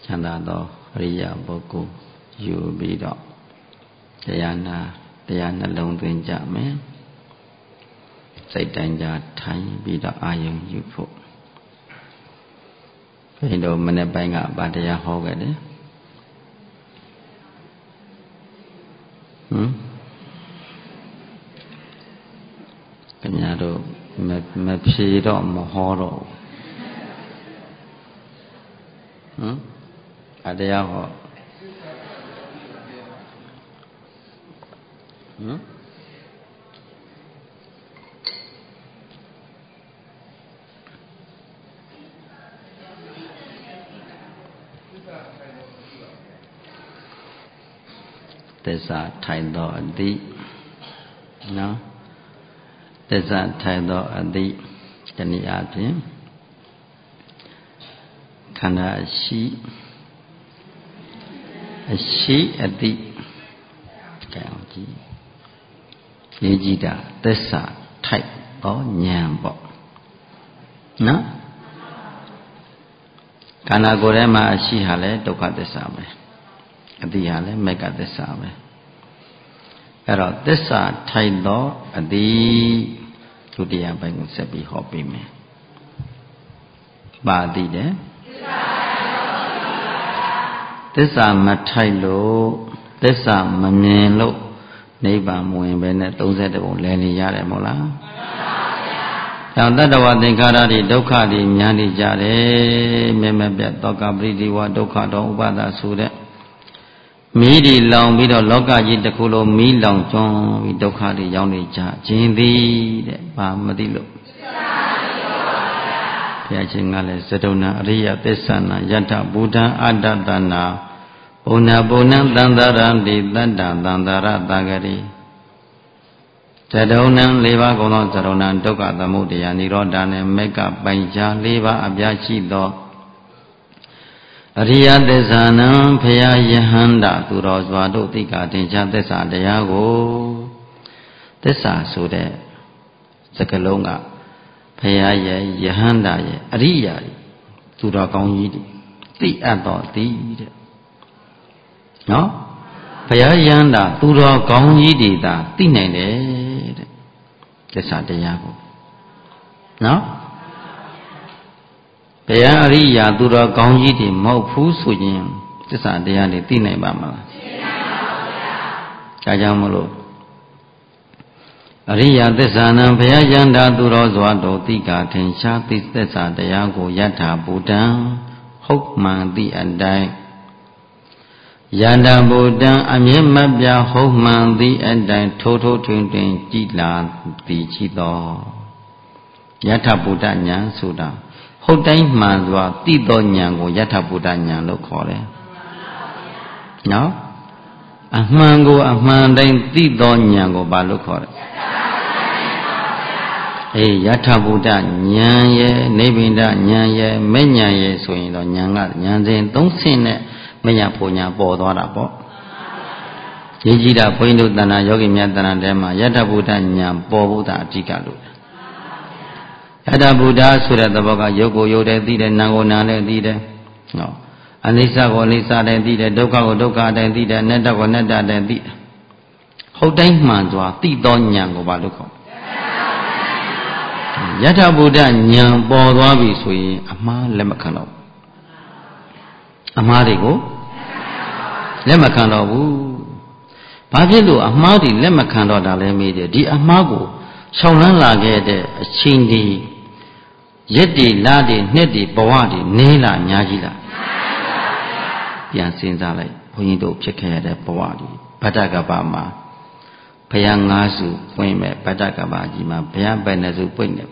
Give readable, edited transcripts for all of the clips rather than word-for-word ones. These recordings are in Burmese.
ချမ်းသာသောအရိယာပုဂ္ဂိုလ်ယူပြီးတော့တရားနှလုံးသွင်းကြမယ်စိတ်တိုင်းကြထိုင်ပြီးတော့အာယုံယူဖို့ဘုန်းတော်မနေ့ပိုင်းကဗာတရားဟောခဲ့တယ်ခင်ဗျားတို့မဖြေတော့မဟောတော့ဗာတရားဟောသစ္စာထိုင်သောအတိနော်သစ္စာထိုင်သောအတိတနည်းအားဖြင့်ခန္ဓာရှိအတိကြည့်အောင်ကြည့်ရေးကြည့်တာသစ္စာထိုက်သောဉာဏ်ပေါ့နော်ခန္ဓာကိုယ်ထဲမှာအရှိဟာလဲဒုက္ခသစ္စာပဲအတိဟာလဲမေဃသစ္စာပဲအဲ့တော့သစ္စာထိုက်သောအတိဒုတိယပိုင်းကိုဆက်ပြီးဟောပေးမယ်ပါတိတယ်သစ္စာမထိုက်လို့သစ္စာမမြင်လို့နိဗ္ဗာန်မဝင်ပဲနဲ့32ပုံလဲနေရတယ်မဟုတ်လားမှန်ပါဗျာ။ကြောင့်တတ္တဝသင်္ခါရတွေဒုက္ခတွေများနေကြတယ်မြဲမြဲပြတ်သောကပရိဒီဝဒုက္ခတောဥပါဒဆိုတဲ့မီးတွေလောင်ပြီးတော့လောကကြီးတစ်ခုလုံးမီးလောင်ကျွမ်းပြီးဒုက္ခတွေရောက်နေကြခြင်းသည်တဲ့ဘာမသိလို့ဘုရားရှင်ကလည်းသဒ္ဒုဏအရိယသစ္ဆနာယတ္ထဘူတံအတ္တတနာဘုံနာဘုံနံသန္တာရံတိတတ္တသန္တာရတဂရိသဒ္ဒုဏံ၄ပါးကုန်သောသဒ္ဒုဏံဒုက္ခသမုဒယនិရောဓနဲ့မေကပိုင်ခြား၄ပါးအပြားရှိသောအရိယသစ္စာနံဖယားယဟန္တာသူတော်စွာတို့သိက္ခာတင်ခြားသစ္စာတရားကိုသစ္စာဆိုတဲ့စကားလုံးကဖယားရဲ့ယဟန္တာရဲ့အရိယာသူတော်ကောင်းကြီးတွေသိအပ်တော်သည်တဲ့နော်ဘုရားယန္တာသူတော်ကောင်းကြီးတွေသာသိနိုင်တယ်တဲ့သစ္စာတရားကိုနော်ဘုရားအရိယာသူတော်ကောင်းကြီးတွေမဟုတ်ဘူးဆိုရင်သစ္စာတရားတွေသိနိုင်ပါမလားသိနိုင်ပါဘူးဗျာဒါကြောင့်မလို့အရိယာသစ္စာနံဘုရားယန္တာသူတော်စွာတို့သိက္ခာထင်ရှားသိသစ္စာတရားကိုယထာဘူတံဟုတ်မှန်သည့်အတိုင်းယန္တာဘူတံအမြဲမပြဟုတ်မှန်သည့်အတိုင်းထိုးထွင်းတွင်ကြည်လာသည်ရှိသောယထာဘူတဉာဏ်ဆိုတာဟုတ်တိုင်းမှန်စွာသိသောဉာဏ်ကိုယထာဘူတဉာဏ်လို့ခေါ်တယ်နော်အမှန်ကိုအမှန်တိုင်းသိသောဉာဏ်ကိုဘာလို့ခေါ်လဲယထာဘူတဉာဏ်ရဲ့နိဗ္ဗိဒဉာဏ်ရဲ့မဲ့ဉာဏ်ရဲ့ဆိုရင်တော့ဉာဏ်ကဉာဏ်စဉ်3ဆင့်နဲ့မညာဖို့ညာပေါ်သွားတာပေါ့ရေးကြည့်တာဘုန်းကြီးတို့တဏ္ဍာယောဂီများတဏ္ဍာထဲမှာယတ္ထဗုဒ္ဓညာပေါ်ဖို့တာအဓိကလို့ယတ္ထဗုဒ္ဓဆိုတဲ့သဘောကယုတ်ကိုယုတ်တယ်သိတယ်နာကိုနာလည်းသိတယ်ဟောအနိစ္စကိုအနိစ္စတိုင်းသိတယ်ဒုက္ခကိုဒုက္ခတိုင်းသိတယ်အနတ္တကိုအနတ္တတိုင်းသိတယ်ဟုတ်တိုင်းမှန်စွာသိသောညာကိုဘာလို့ခေါ်ယတ္ထဗုဒ္ဓညာပေါ်သွားပြီဆိုရင်အမှားလက်မခံတော့အမှားတွေကိုလက်မခံတော့ဘူးဘာဖြစ်လို့အမှားတွေလက်မခံတော့တာလဲမေးတယ်ဒီအမှားကိုရှောင်လန်းလာခဲ့တဲ့အချိန်ဒီရက်တွေလတွေနှစ်တွေဘဝတွေနေလာအများကြီးလားပြန်စဉ်းစားလိုက်ဘုန်းကြီးတို့ဖြစ်ခဲ့ရတဲ့ဘဝတွေဗတ္တကပ္ပမှာဘုရား9စုပွင့်မဲ့ဗတ္တကပ္ပကြီးမှာဘုရားဘယ်နှစုပွင့်နေ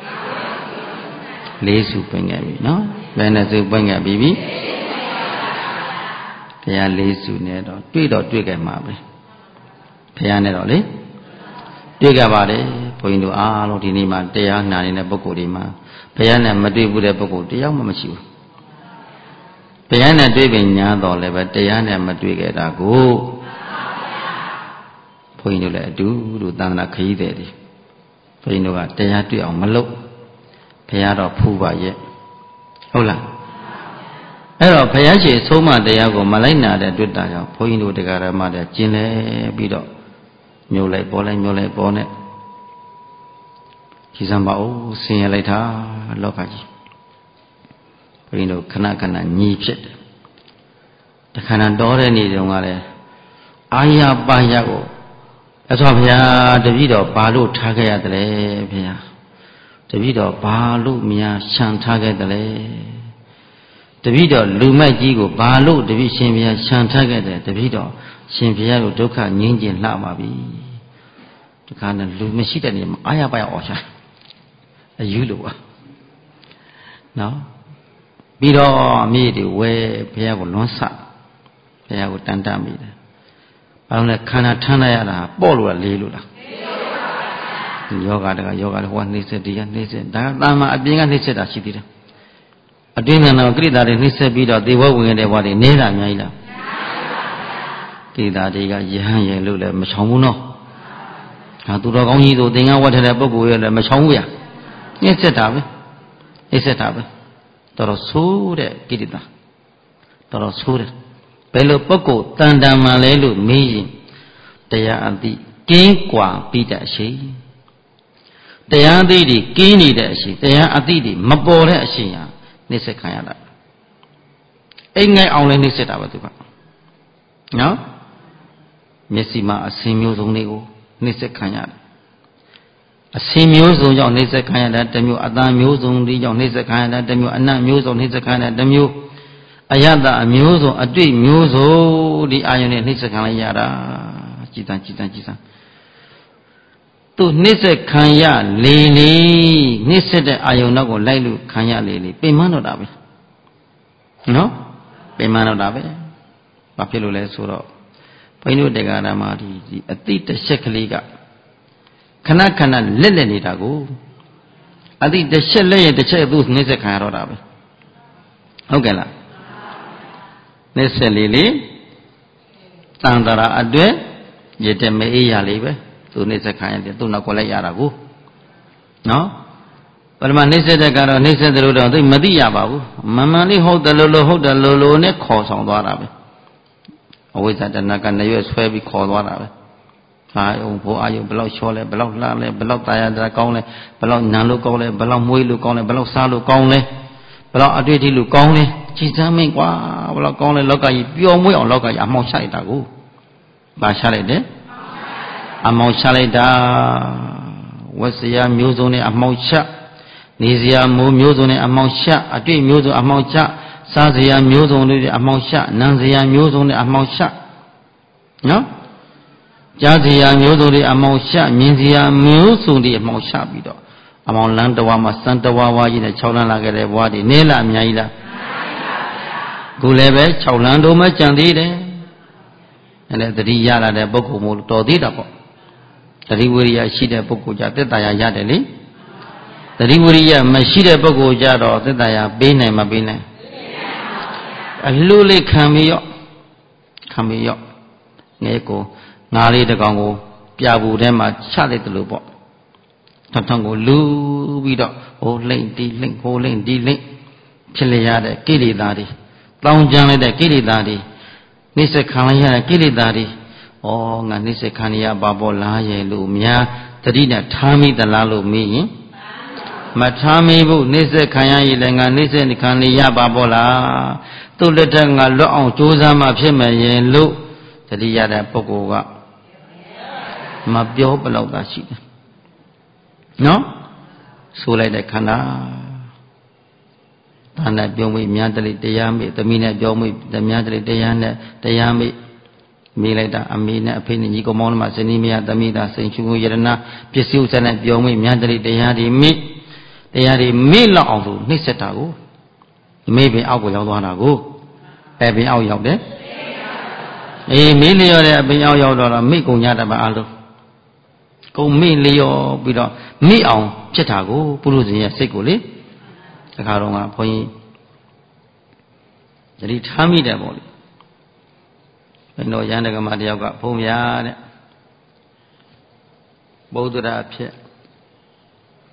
4စုပွင့်ခဲ့ပြီနော်ဘယ်နှစုပွင့်ခဲ့ပြီဘုရား4စုနဲ့တော့တွေ့ခဲ့မှာပဲဘုရားနဲ့တော့လေတွေ့ကြပါလေဘုန်းကြီးတို့အားလုံးဒီနေ့မှာတရားနာနေတဲ့ပုဂ္ဂိုလ်တွေမှာဘုရားနဲ့မတွေ့ဘူးတဲ့ပုဂ္ဂိုလ်တယောက်မှမရှိဘူးဘုရားနဲ့တွေ့ပင်ညာတော်လည်းပဲတရားနဲ့မတွေ့ခဲ့တာကိုဘုန်းကြီးတို့လည်းအတူတူသံဃာခရီးသည်တွေဘုန်းကြီးတို့ကတရားတွေ့အောင်မလုပ်ဘုရားတော့ဖူးပါရဲ့ဟုတ်လားအဲ့တော့ဘုရားရှင်ဆုံးမတရားကိုမလိုက်နာတဲ့တွေ့တာကြောင့်ဘုန်းကြီးတို့တရားဓမ္မတွေကျင်လဲပြီးတော့မျိုးလိုက်ပေါ်လိုက်မျိုးလိုက်ပေါ်နဲ့ကြီးစံပါဦးဆင်းရဲလိုက်တာလောကကြီးဘုန်းကြီးတို့ခဏခဏညီဖြစ်တယ်တခါတော်တဲ့နေ့တုန်းကလည်းအာရပါရကိုအသောဘုရားတပည့်တော်ဘာလို့ထားခဲ့ရတယ်လဲဘုရားတပည့်တော်ဘာလို့များရှံထားခဲ့တယ်လဲတပည့်တော်လူမိုက်ကြီးကိုဘာလို့တပည့်ရှင်ဘုရားရှံထားခဲ့တယ်တပည့်တော်ရှင်ဘုရားတို့ဒုက္ခငြိမ်းကျင်လှပါပြီတခါနဲ့လူမရှိတဲ့နေမှာအာရပါရအော်ရှာအယူလို့ပါနော်ပြီးတော့အမိတွေဝဲဘုရားကိုလွန်ဆဘုရားကိုတန်တမိတယ်ဘာလို့လဲခန္ဓာထမ်းလိုက်ရတာပေါ့လို့လားလေးလို့လားယောဂတကယောဂတဟိုကနှိမ့်ဆက်တရားနှိမ့်ဆက်ဒါကတာမအပြင်ကနှိမ့်ဆက်တာရှိသေးတယ်အတွင်းကတော့ကိရိတာတွေနှိမ့်ဆက်ပြီးတော့သေဘဝင်ခဲ့တဲ့ဘဝတွေနေတာအများကြီးလားကိရိတာတွေကယဟန်ရဲ့လို့လည်းမချောင်ဘူးနော်ဟာသူတော်ကောင်းကြီးဆိုသင်္ကန်းဝတ်ထတဲ့ပုဂ္ဂိုလ်ရဲ့လည်းမချောင်ဘူးရနှိမ့်ဆက်တာပဲနှိမ့်ဆက်တာပဲတော်တော်ဆိုးတဲ့ကိရိတာတော်တော်ဆိုးတယ်ဘယ်လိုပုဂ္ဂိုလ်တန်တန်မှလဲလို့မေးရင်တရားအသိကင်းကွာပြီးတဲ့အရှိတရားအသိတွေကင်းနေတဲ့အရှိတရားအသိတွေမပေါ်တဲ့အရှိဟာနှိမ့်ဆက်ခံရတာအိမ်ငယ်အောင်လဲနှိမ့်ဆက်တာပဲသူကနော်မျက်စိမှာအစင်မျိုးစုံတွေကိုနှိမ့်ဆက်ခံရတယ်အစင်မျိုးစုံကြောင့်နှိမ့်ဆက်ခံရတာတစ်မျိုးအသားမျိုးစုံတွေကြောင့်နှိမ့်ဆက်ခံရတာတစ်မျိုးအနတ်မျိုးစုံနှိမ့်ဆက်ခံရတာတစ်မျိုးအယတအမျိုးစုံအတွေ့မျိုးစုံဒီအာယုန်နဲ့နှိမ့်ဆက်ခံလိုက်ရတာကြည်တန်းသူနှိမ့်ဆက်ခံရလေလေနှိမ့်ဆက်တဲ့အာယုန်နောက်ကိုလိုက်လို့ခံရလေလေပိန်မတော့တာပဲနော်ပိန်မတော့တာပဲဘာဖြစ်လို့လဲဆိုတော့ဘုန်းကြီးတို့တရားဓမ္မဒီအတိတရှက်ကလေးကခဏခဏလက်နေတာကိုအတိတချက်လက်ရဲ့တစ်ချက်သူနှိမ့်ဆက်ခံရတော့တာပဲဟုတ်ကဲ့လားနှိမ့်ဆက်လေလေတန်တရာအတွက်ရတဲ့မအေးရလေးပဲသူနှိမ့်ဆက်ခံရတယ်သူနောက်ကိုလိုက်ရတာကိုနော်ပရမနှိမ့်ဆက်တဲ့ကတော့နှိမ့်ဆက်တယ်လို့တော့သူမသိရပါဘူးမမှန်လေးဟုတ်တယ်လို့ဟုတ်တယ်လို့နဲ့ခေါ်ဆောင်သွားတာပဲအဝိဇ္ဇတဏကနရွက်ဆွဲပြီးခေါ်သွားတာပဲဟာယုံဘိုးအာယုံဘလောက်ချောလဲဘလောက်လှလဲဘလောက်တာယာတာကောင်းလဲဘလောက်နံလို့ကောင်းလဲဘလောက်မွေးလို့ကောင်းလဲဘလောက်စားလို့ကောင်းလဲဘလောက်အတွေ့အထိလို့ကောင်းလဲကြည်စမ်းမင်းကွာဘလောက်ကောင်းလဲလောကကြီးပျော်မွေ့အောင်လောကကြီးအမှောင်ချလိုက်တာကိုပါချလိုက်တယ်အမှောင်ချလိုက်တာဝတ်စရာမျိုးစုံနဲ့အမှောင်ချနေစရာမျိုးစုံနဲ့အမှောင်ချအတွေ့မျိုးစုံအမှောင်ချစားစရာမျိုးစုံတွေအမှောင်ချနံစရာမျိုးစုံနဲ့အမှောင်ချနော်ကြားစရာမျိုးစုံတွေအမှောင်ချမြင်စရာမျိုးစုံတွေအမှောင်ချပြီးတော့အမှောင်လန်းတဝါမှာစံတဝါဝါကြီးနဲ့6လန်းလာခဲ့တဲ့ဘဝတွေနေလားအများကြီးလားခုလည်းပဲ6လန်းတို့မှကြံသေးတယ်အဲ့ဒါတတိရလာတဲ့ပုဂ္ဂိုလ်မို့တော်သေးတာပေါ့တတိဝိရိယရှိတဲ့ပုဂ္ဂိုလ်ကြသက်တာရရတယ်လေတတိဝိရိယမရှိတဲ့ပုဂ္ဂိုလ်ကြတော့သက်တာရပေးနိုင်မပေးနိုင်အလှူလေးခံပြီးရောငဲကိုငါးလေးတစ်ကောင်ကိုပြဘူးထဲမှာချလိုက်တယ်လို့ပေါ့ထောင်ကိုလူပြီးတော့ဟိုလိမ့်တီလိမ့်ဟိုလိမ့်တီလိမ့်ဖြစ်လျရတဲ့ကိလေသာတွေတောင်းကြမ်းလိုက်တဲ့ကိလေသာတွေနှိစ္စခံလိုက်ရတဲ့ကိလေသာတွေဩငါနှိစ္စခံရပါပေါ်လားရဲ့လို့များတတိနဲ့ထားမိသလားလို့မေးရင်မထားမိဘူးနှိစ္စခံရရင်လည်းငါနှိစ္စခံရပါပေါ်လားသူ့လက်ထက်ငါလွတ်အောင်ကြိုးစားမှဖြစ်မယ်ရင်လို့တတိရတဲ့ပုဂ္ဂိုလ်ကမပြောဘလောက်သာရှိတယ်နော်ဆိုလိုက်တဲ့ခန္ဓာဒါနဲ့ပြောမိမြတ်တလိတရားမိသမီးနဲ့ပြောမိမြတ်တလိတရားနဲ့တရားမိမိလိုက်တာအမေနဲ့အဖေနဲ့ညီကောင်မောင်နှမဇနီးမယားသမီးသားစိန်ချူကိုယရနာပစ္စည်းဥစ္စာနဲ့ပြောမိမြတ်တလိတရားဒီမိလောက်အောင်လို့နှိမ့်ဆက်တာကိုမေးပင်အောက်ကိုရောက်သွားတာကိုအဲပင်အောက်ရောက်တယ်အေးမေးလျော်တဲ့အပင်အောက်ရောက်တော့မိကုံညတပါအလုံးကုန်မိလျော်ပြီးတော့မိအောင်ဖြစ်တာကိုပုရုဇဉ်ရဲ့စိတ်ကိုလေတခါတော့ကဘုန်းကြီးသတိထားမိတယ်ပေါ့လေဘယ်တော့ရန်တကမတယောက်ကဘုံဗျာတဲ့ဗုဒ္ဓရာဖြစ်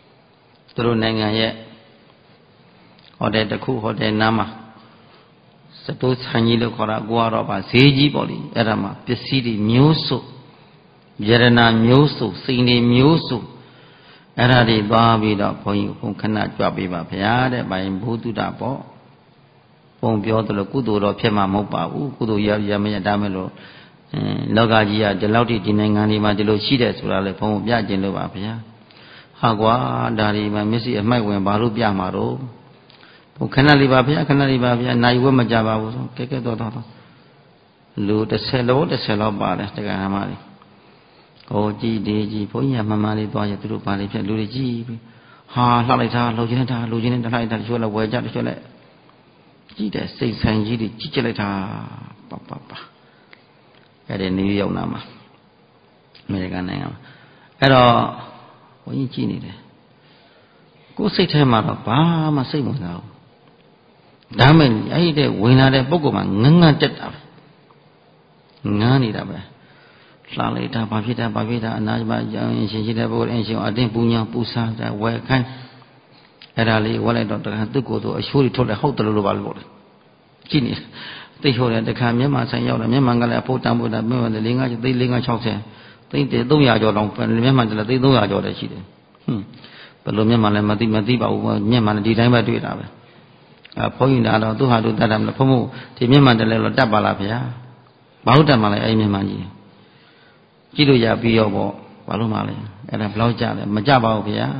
သူတို့နိုင်ငံရဲ့ဟိုတယ်တစ်ခုဟိုတယ်နားမှာစတိုးဆိုင်ကြီးလို့ခေါ်တာကိုကတော့ဗာဈေးကြီးပေါ့လေအဲ့ဒါမှပစ္စည်းတွေမျိုးစုယရနာမျိုးစုစိန်တွေမျိုးစုအဲ့ဒါတွေသွားပြီးတော့ဘုန်းကြီးဘုံခဏကြွပေးပါဗျာတဲ့ဗာရင်ဘုသူတပေါ့ဘုံပြောသလိုကုသိုလ်တော့ဖြစ်မှာမဟုတ်ပါဘူးကုသိုလ်ရမရဒါမဲ့လို့လောကကြီးကဒီလောက်ထိဒီနိုင်ငံတွေမှာဒီလိုရှိတယ်ဆိုတာလေဘုံပြကျင်လို့ပါဗျာဟာကွာဒါတွေမှာမျက်စိအမိုက်ဝင်ဘာလို့ပြမှာတော့ဘုခဏလေးပါဗျာခဏလေးပါဗျာနိုင်ဝဲမကြပါဘူးဆိုကဲတော့လူ30လောက်ပါတယ်တရားဓမ္မတွေကိုကြည်ဒီကြည်ဘုန်းကြီးကမမှန်လေးသွားရသူတို့ပါလေးဖြစ်လူတွေကြည်ပြီးဟာလှလိုက်တာလှုပ်ခြင်းနဲ့လူချင်းနဲ့လှလိုက်တာတချို့လည်းဝယ်ကြတချို့လည်းကြည်တဲ့စိတ်ဆိုင်ကြီးတွေကြည်ကြလိုက်တာပါအဲ့ဒီနေရောက်နာမှာအမေရိကန်နိုင်ငံမှာအဲ့တော့ဘုန်းကြီးကြည်နေတယ်ကိုယ်စိတ်ထဲမှာတော့ဘာမှစိတ်ဝင်စားဘူးဒါမဲ့အဲ့ဒီဝင်လာတဲ့ပုဂ္ဂိုလ်မှာငန်းတက်တာပဲငန်းနေတာပဲလှလိုက်တာဘာဖြစ်တာအနာမကြောင်းရှင်ရှိတဲ့ပုဂ္ဂိုလ်အင်းရှင်အတင်းပူညာပူဆာတဲ့ဝယ်ခိုင်းအဲ့ဒါလေးဝယ်လိုက်တော့တခါသူ့ကိုယ်သူအချိုးတွေထုတ်တယ်ဟုတ်တယ်လို့ပါလို့ကြည့်နေသိဟုတ်တယ်တခါမျက်မှန်ဆိုင်ရောက်တယ်မျက်မှန်ကလည်းအဖို့တန်ဖို့တာမျက်မှန်လည်း5သိန်း560သိန်း300ကျော်တောင်မျက်မှန်လည်းသိန်း300ကျော်တယ်ရှိတယ်ဘယ်လိုမျက်မှန်လည်းမသိပါဘူးမျက်မှန်ဒီတိုင်းပဲတွေ့တာပဲဘုန်းကြီးကတော့သူ့ဟာသူတတ်တယ်မလားဘုံမို့ဒီမျက်မှန်တလဲလို့တတ်ပါလားဗျာဘာလို့တတ်မှလဲအဲ့မျက်မှန်ကြီးကြည့်လို့ရပြီးရောပေါ့ဘာလို့မှလဲအဲ့ဒါဘယ်လောက်ကြလဲမကြပါဘူးဗျာ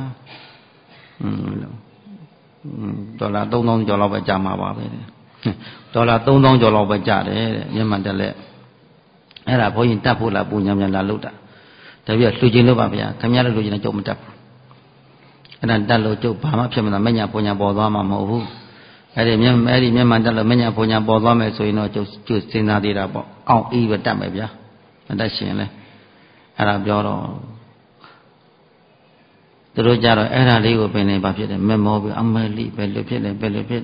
ဒေါ်လာ3000ကျော်လောက်ပဲကြမှာပါပဲဒေါ်လာ3000ကျော်လောက်ပဲကြတယ်တဲ့မျက်မှန်တက်လက်အဲ့ဒါဘုန်းကြီးတတ်ဖို့လားပူညာလာလို့တာတပြည့်လှူခြင်းလို့ပါဗျာခင်ဗျားတို့လှူခြင်းတော့ကြုံမတတ်ဘူးအဲ့ဒါတက်လို့ကျုပ်ဘာမှဖြစ်မလားမညာပူညာပေါ်သွားမှာမဟုတ်ဘူးအဲ့ဒီမျက်မှန်တက်လို့မညာပူညာပေါ်သွားမယ်ဆိုရင်တော့ကျုပ်စဉ်းစားသေးတာပေါ့အောင့်အေးပဲတတ်မယ်ဗျာမတတ်ရှင်လဲအဲ့ဒါပြောတော့သူတို့ကြတော့အဲ့ဒါလေးကိုပင်နေပါဖြစ်တယ်မမောပြီးအမဲလိပဲလို့ဖြစ်တယ်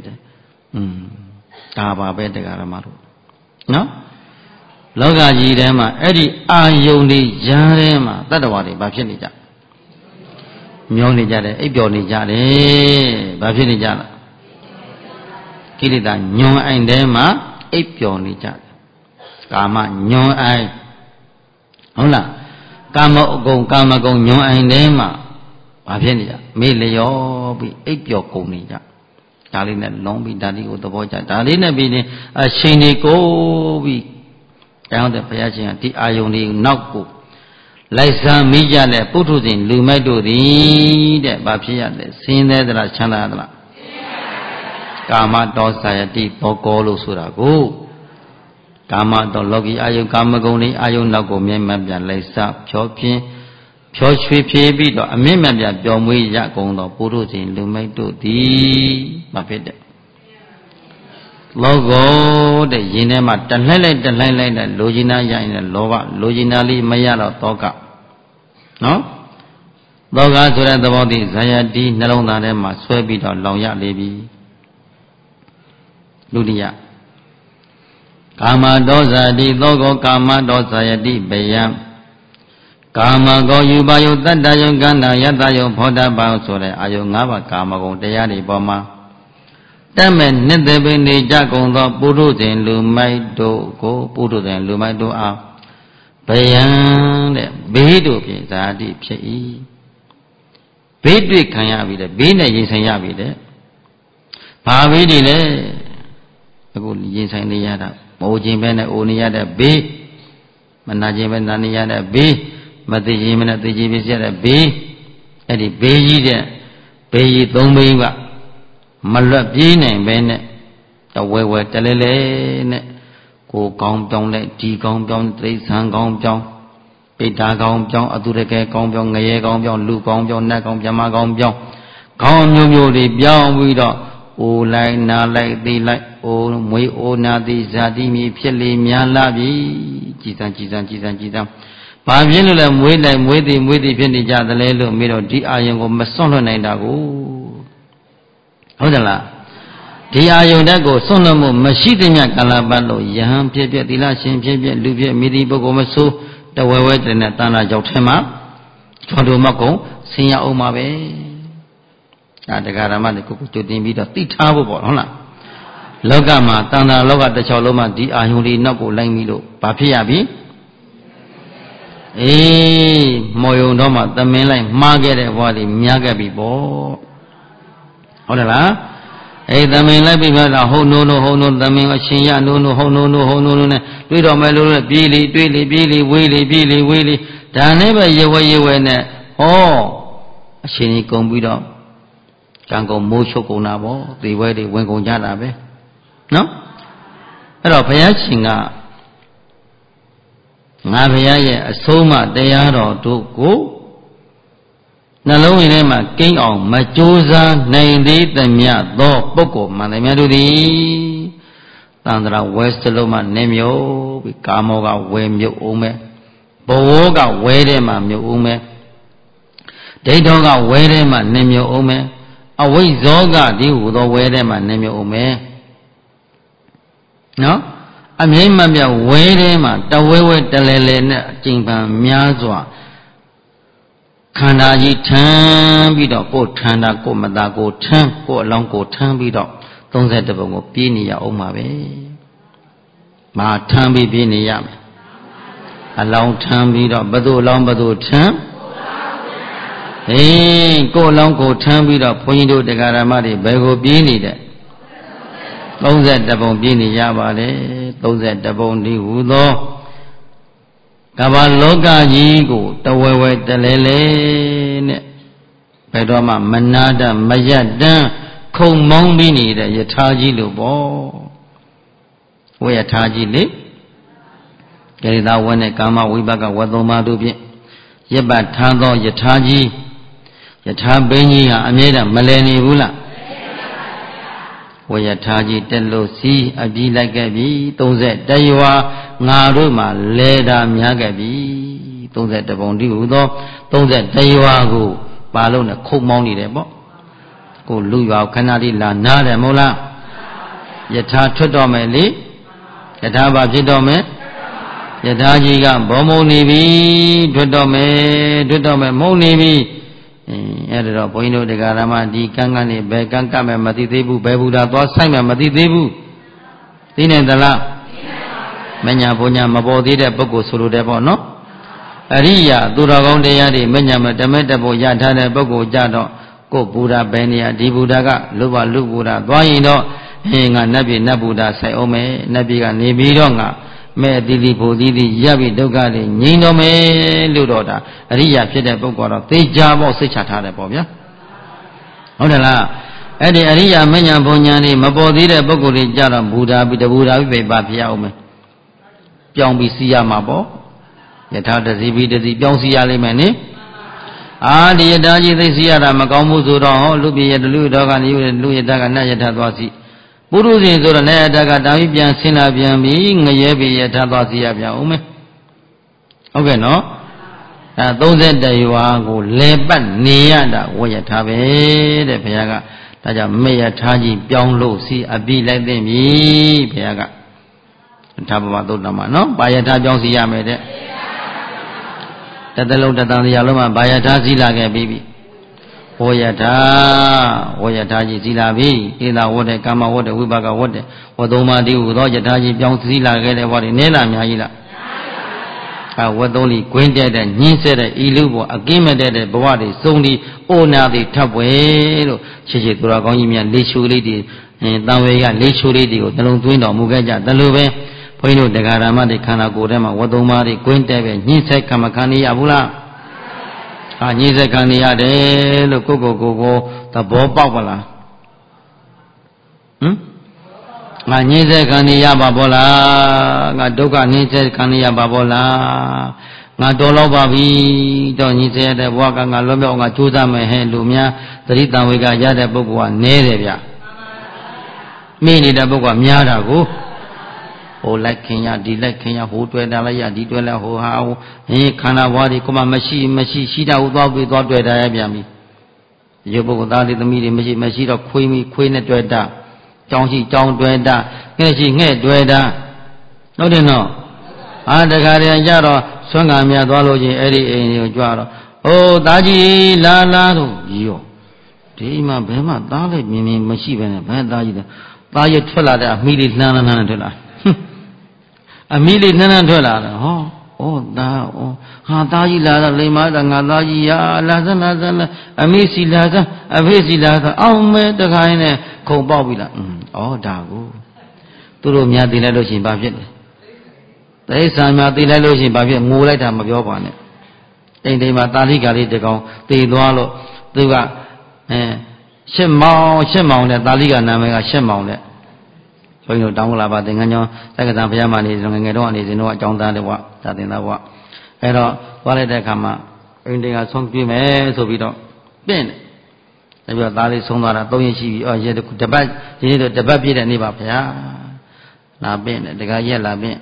ဒါပါပဲတရားဓမ္မတို့နော်လောကကြီးထဲမှာအဲ့ဒီအာယုန်တွေရားထဲမှာတတ္တဝါတွေဘာဖြစ်နေကြမျောနေကြတယ်အိပ်ပျော်နေကြတယ်ဘာဖြစ်နေကြလဲကိလေသာညွန်အိုင်ထဲမှာအိပ်ပျော်နေကြတယ်ကာမညွန်အိုင်ဟုတ်လားကာမအကုန်ကာမဂုဏ်ညွန်အိုင်ထဲမှာဘာဖြစ်နေကြမေ့လျော်ပြီးအိပ်ပျော်ကုန်နေကြဒါလေးနဲ့လုံးပြီးဒါလေးကိုသဘောကျဒါလေးနဲ့ပြီးရင်အချိန်ကြီးကိုပြီးတောင်းတဲ့ဘုရားရှင်ကဒီအာယုန်လေးနောက်ကိုလိုက်စမ်းမိကြတဲ့ပုထုဇဉ်လူမိုက်တို့သည်တဲ့ဘာဖြစ်ရလဲဆင်းရဲသလားချမ်းသာသလားကာမတောစာယတိဘောကောလို့ဆိုတာကိုကာမတောလောကီအာယုကာမဂုဏ်လေးအာယုနောက်ကိုမြဲမြံပြန်လိုက်စဖြောပြင်းဖြောရွှေဖြေးပြီးတော့အမြင့်မြတ်ပျော်မွေးရကုန်သောပုထုဇဉ်လူမိုက်တို့သည်ဘာဖြစ်တဲ့လောကောတဲ့ယင်ထဲမှာတလှိုက်လိုက်တဲ့လိုချင်တာရရင်လောဘလိုချင်တာလေးမရတော့တောကနော်တောကဆိုတဲ့သဘောတည်းဇာယတိနှလုံးသားထဲမှာဆွဲပြီးတော့လောင်ရလေပြီဒုတိယကာမဒေါဇာတိသောကောကာမဒေါဇာယတိဘယံကာမဂုဏ်ယူပါယုတတ္တယုကန္နာယတ္တယုဖောတပံဆိုတဲ့အာယု၅ပါးကာမဂုဏ်တရားတွေပေါ်မှာတက်မဲ့နှစ်သက်ပင်နေကြကုန်သောပုထုဇဉ်လူမိုက်တို့ကိုပုထုဇဉ်လူမိုက်တို့အားဘယံတဲ့ဘေးတို့ဖြင့်ဇာတိဖြစ်၏ဘေးတွေ့ခံရပြီတဲ့ဘေးနဲ့ရင်ဆိုင်ရပြီတဲ့ဘာဘေးတွေလဲအခုရင်ဆိုင်နေရတာမိုးခြင်းပဲနဲ့အိုနေရတဲ့ဘေးမနာခြင်းပဲနာနေရတဲ့ဘေးမသိခြင်းပဲနဲ့သိခြင်းဖြစ်ရတဲ့ဘေးအဲ့ဒီဘေးကြီးတဲ့ဘေးကြီး၃ဘေးကမလွတ်ပြေးနိုင်ပဲနဲ့တဝဲတလဲလဲနဲ့ကိုကောင်းပြောင်းလိုက်ဒီကောင်းပြောင်းတိဆန်ကောင်းပြောင်းပိဋ္ဌာကောင်းပြောင်းအတုရကဲကောင်းပြောင်းငရဲကောင်းပြောင်းလူကောင်းပြောင်းနတ်ကောင်းပြမကောင်းပြောင်းခေါင်းမျိုးတွေပြောင်းပြီးတော့အိုလိုက်နာလိုက်သိလိုက်အိုမွေးအိုနာသိဇာတိမြေဖြစ်လေများလာပြီကြည်စမ်းဘာဖြစ်လို့လဲမွေးလိုက်မွေးသည်ဖြစ်နေကြသလဲလို့မေးတော့ဒီအာယုံကိုမစွန့်လွတ်နိုင်တာကိုဟုတ်တယ်လားဒီအာယုန်တက်ကိုစွန့်လွတ်မှုမရှိသမျှကာလပတ်လို့ယဟန်ဖြစ်ဖြစ်သီလရှင်ဖြစ်ဖြစ်လူဖြစ်မိသည်ပုဂ္ဂိုလ်မဆိုးတဝဲတည်းနဲ့တဏ္ဍာကြောင့်ထဲမှာကျော်တို့မကုံဆင်းရအောင်ပါပဲဒါတရားဓမ္မတွေကိုကြိုတင်ပြီးတော့သိထားဖို့ပေါ့ဟုတ်လားလောကမှာတန်တာလောကတစ်ချောင်းလုံးမှာဒီအာယုန်လေးနောက်ကိုလိုက်ပြီးလို့ဘာဖြစ်ရပြီမော်ယုံတော့မှသမင်းလိုက်မှားခဲ့တဲ့ဘဝတွေများခဲ့ပြီပေါ့ဟုတ်တယ်လားသမင်းလိုက်ပြီးတော့ဟုတ်နိုးနိုးဟုတ်နိုးသမင်းအရှင်ရနိုးနိုးဟုတ်နိုးနိုးဟုတ်နိုးနဲ့တွေးတော်မယ်လို့ပြေးလေတွေးလေပြေးလေဝေးလေပြေးလေဝေးလေဒါနဲ့ပဲရေဝဲနဲ့ဟောအရှင်ကြီးကုံပြီးတော့ကံကုန်မိုးချုပ်ကုန်တာပေါ့ဒီဝဲတွေဝင်ကုန်ကြတာပဲနော်အဲ့တော့ဘုရားရှင်ကငါဘုရားရဲ့အဆုံးအမတရားတော်တို့ကိုနှလုံးရင်းထဲမှာကိန်းအောင်မကြိုးစားနိုင်သေးသမျှသောပုဂ္ဂိုလ်မှန်သမျှတို့သည်သန္တရာဝဲစလုံးမှနေမြုပ်ပြီးကာမောကဝဲမြုပ်အောင်မဲ့ဘဝကဝဲထဲမှာမြုပ်အောင်မဲ့ဒိဋ္ဌောကဝဲထဲမှာနေမြုပ်အောင်မဲ့အဝိဇ္ဇောကဒီဟူသောဝဲထဲမှာနေမြုပ်အောင်မဲ့နော်အမြဲမပြတ်ဝဲထဲမှာတဝဲတလဲလဲနဲ့အကျင့်ပံများစွာခန္ဓာကြီးထမ်းပြီးတော့ကိုယ်ထမ်းတာကိုယ်မသာကိုယ်ထမ်းကိုယ်အလောင်းကိုယ်ထမ်းပြီးတော့32ပုံကိုပြေးနေရအောင်ပါပဲမထမ်းပြီးပြေးနေရမယ်အလောင်းထမ်းပြီးတော့ဘယ်သူအလောင်းဘယ်သူထမ်းကိုယ်အလောင်းကိုထမ်းပြီးတော့ဘုန်းကြီးတို့တရားဓမ္မတွေဘယ်ကိုပြေးနေတဲ့32ပုံပြေးနေရပါလေ32ပုံဒီဟူသောကမ္ဘာလောကကြီးကိုတဝဲတလဲလဲနဲ့ဘယ်တော့မှမနာတမရတန်းခုံမောင်းပြီးနေတဲ့ယထာကြီးလို့ပေါ့ဝေယထာကြီးလေကိရိတာဝဲနဲ့ကာမဝိပါကဝတ်သုံးပါးတို့ဖြင့်ရစ်ပတ်ထားသောယထာကြီးယထာဘင်းကြီးဟာအမြဲတမ်းမလဲနေဘူးလားဝေယထာကြီးတက်လို့စီးအပြီးလိုက်ခဲ့ပြီ30တရွာငါတို့မှလဲတာများခဲ့ပြီ31ပုံဒီဟူသော31ရွာကိုပါလို့နဲ့ခုတ်မောင်းနေတယ်ပေါ့ကိုလူရွာခဏလေးလာနားတယ်မဟုတ်လားယထာထွက်တော်မယ်လေယထာဘာဖြစ်တော်မယ်ယထာကြီးကဘောမုံနေပြီထွက်တော်မယ်မုံနေပြီအဲ့ဒါတော့ဘုန်းကြီးတို့တရားဓမ္မဒီကန်းကနေဘယ်ကန်းကမယ်မသိသေးဘူးဘယ်ဘုရားသွားဆိုင်မယ်မသိသေးဘူးသိနေသလားမညာဘုညာမပေါ်သေးတဲ့ပုဂ္ဂိုလ်ဆိုလိုတယ်ပေါ့နော်အရိယာသူတော်ကောင်းတရားတွေမညာမဓမ္မတဖို့ရထားတဲ့ပုဂ္ဂိုလ်ကြတော့ကိုဘုရားဘယ်နေရာဒီဘုရားကလူဘလူဘုရားသွားရင်တော့ငါနတ်ပြည်နတ်ဘုရားဆိုင်အောင်မယ်နတ်ပြည်ကနေပြီးတော့ငါမဲ့အတိတိဘုသီတိရပြီဒုက္ခတွေငြိမ်းတော်မယ်လို့တော့ဒါအရိယာဖြစ်တဲ့ပုဂ္ဂိုလ်တော့သိကြပေါ့စိတ်ချထားတယ်ပေါ့ဗျာဟုတ်တယ်လားအဲ့ဒီအရိယာမညာဘုံညာတွေမပေါ်သေးတဲ့ပုဂ္ဂိုလ်တွေကြတော့ဘုရားပြီးတဘုရားပြီးပါဖြစ်အောင်မယ်ပြောင်းပြီးစီးရမှာပေါ့ယထာတစီပြီးတစီပြောင်းစီးရလိမ့်မယ်နိဒီယထာကြီးသိစီးရတာမကောင်းဘူးဆိုတော့ဟောလူပြည့်ရလူတော်ကနေလူယထာကနတ်ယထာသွားစီပုရုဇဉ်ဆိုတော့နတ်ယထာကတာပြီးပြန်ဆင်းလာပြန်ပြီးငရဲပြည့်ယထာသွားစီရပြန်ဦးမယ်ဟုတ်ကဲ့နော်31ရွာကိုလဲပတ်နေရတာဝယထာပဲတဲ့ဘုရားကဒါကြောင့်မေယထာကြီးပြောင်းလို့စီအပြီးလိုက်သိပြီဘုရားကထာဘဝသုတ်တမနော်ဘာယထာပြောင်းစီရမယ်တဲ့တသလုံးတသံတရားလုံးမှာဘာယထာစီလာခဲ့ပြီဝယထာကြီးစီလာပြီဧသာဝတ်တဲ့ကာမဝတ်တဲ့ဝိပါကဝတ်တဲ့ဝသုံးပါးဒီဟူသောယထာကြီးပြောင်းစီလာခဲ့တဲ့ဘဝတွေနဲလာများကြီးလားဝတ်သုံးလီကွင်းတဲ့ညင်းဆဲတဲ့ဤလူဘောအကင်းမဲ့တဲ့ဘဝတွေစုံဒီအိုနာတွေထပ်ွယ်လို့ရှေ့သူတော်ကောင်းကြီးများလေးချိုလေးတွေတန်ဝေကလေးချိုလေးတွေကိုနှလုံးသွင်းတော်မူခဲ့ကြတယ်လို့ပဲဘုန်းကြီးတို့တရားဓမ္မတွေခန္ဓာကိုယ်ထဲမှာဝတ်သုံးပါးတွေကွင်းတဲ့ပဲညင်းဆဲခံမခံရဘူးလားညင်းဆဲခံရတယ်လို့ကိုသဘောပေါက်ပါလားငါညင်းဆဲခံရပါဘောလားငါဒုက္ခညင်းဆဲခံရပါဘောလားငါတော်တော့ပါပြီတော့ညင်းဆဲတဲ့ဘဝကငါလွတ်မြောက်ငါကြိုးစားမယ်ဟဲ့လူများသတိတံဝေကရတဲ့ပုဂ္ဂိုလ်ကနည်းတယ်ဗျမိနေတဲ့ပုဂ္ဂိုလ်ကများတာကိုဟိုလိုက်ခင်ရဒီလိုက်ခင်ရဟိုတွေ့တာလိုက်ရဒီတွေ့လိုက်ဟိုဟာဟိုခန္ဓာဘဝတွေကိုမှမရှိရှိတာဟိုသွားပြီးသွားတွေ့တာရပြန်ပြီဒီပုဂ္ဂိုလ်သားလေးသမီးတွေမရှိတော့ခွေးနဲ့တွေ့တာကြောင်းရှိကြောင်းတွေ့တာငှဲ့ရှိငှဲ့တွေ့တာဟုတ်တယ်နော်တခါတည်းကြတော့ဆွမ်းကံမြတ်သွားလို့ချင်းအဲ့ဒီအိမ်ကိုကြွတော့သားကြီးလာလို့ရောဒီမှာဘယ်မှသားလိုက်မြင်မရှိပဲနဲ့ဘယ်သားကြီးလဲသားရထွက်လာတဲ့အမိလေးနှမ်းထွက်လာအမိလေးနှမ်းထွက်လာတယ်ဟောသားဟာသားကြီးလာတော့လိမ္မာတာငါသားကြီးရာလာစမ်းအမိစီလာစမ်းအဖေစီလာစမ်းအောင်မဲတခိုင်းနဲ့ခုံပေါက်ပြီလားဒါကိုသူတို့များသိလိုက်လို့ရှိရင်ဘာဖြစ်လဲတိစ္ဆာများသိလိုက်လို့ရှိရင်ဘာဖြစ်ငိုလိုက်တာမပြောပါနဲ့အိမ်မှာတာလိကာလေးတကောင်သေသွားလို့သူကရှစ်မောင်နဲ့တာလိကာနာမည်ကရှစ်မောင်နဲ့ဘုန်းကြီးတို့တောင်းလာပါသင်္ကန်းကျောင်းသက္ကသဘုရားမနေငယ်တော့အနေစဉ်တော့အကြောင်းသားတယ်ဘွာသာသင်သားဘွာအဲ့တော့သွားလိုက်တဲ့အခါမှာအိမ်ကဆုံးပြမယ်ဆိုပြီးတော့ပြင့်တယ်ပြီးတော့သားလေးဆုံးသွားတာ3ရက်ရှိပြီရက်တပတ်ဒီနေ့တော့တပတ်ပြည့်တဲ့နေ့ပါဗျာလာပြင့်တယ်တခါရက်လာပြင့်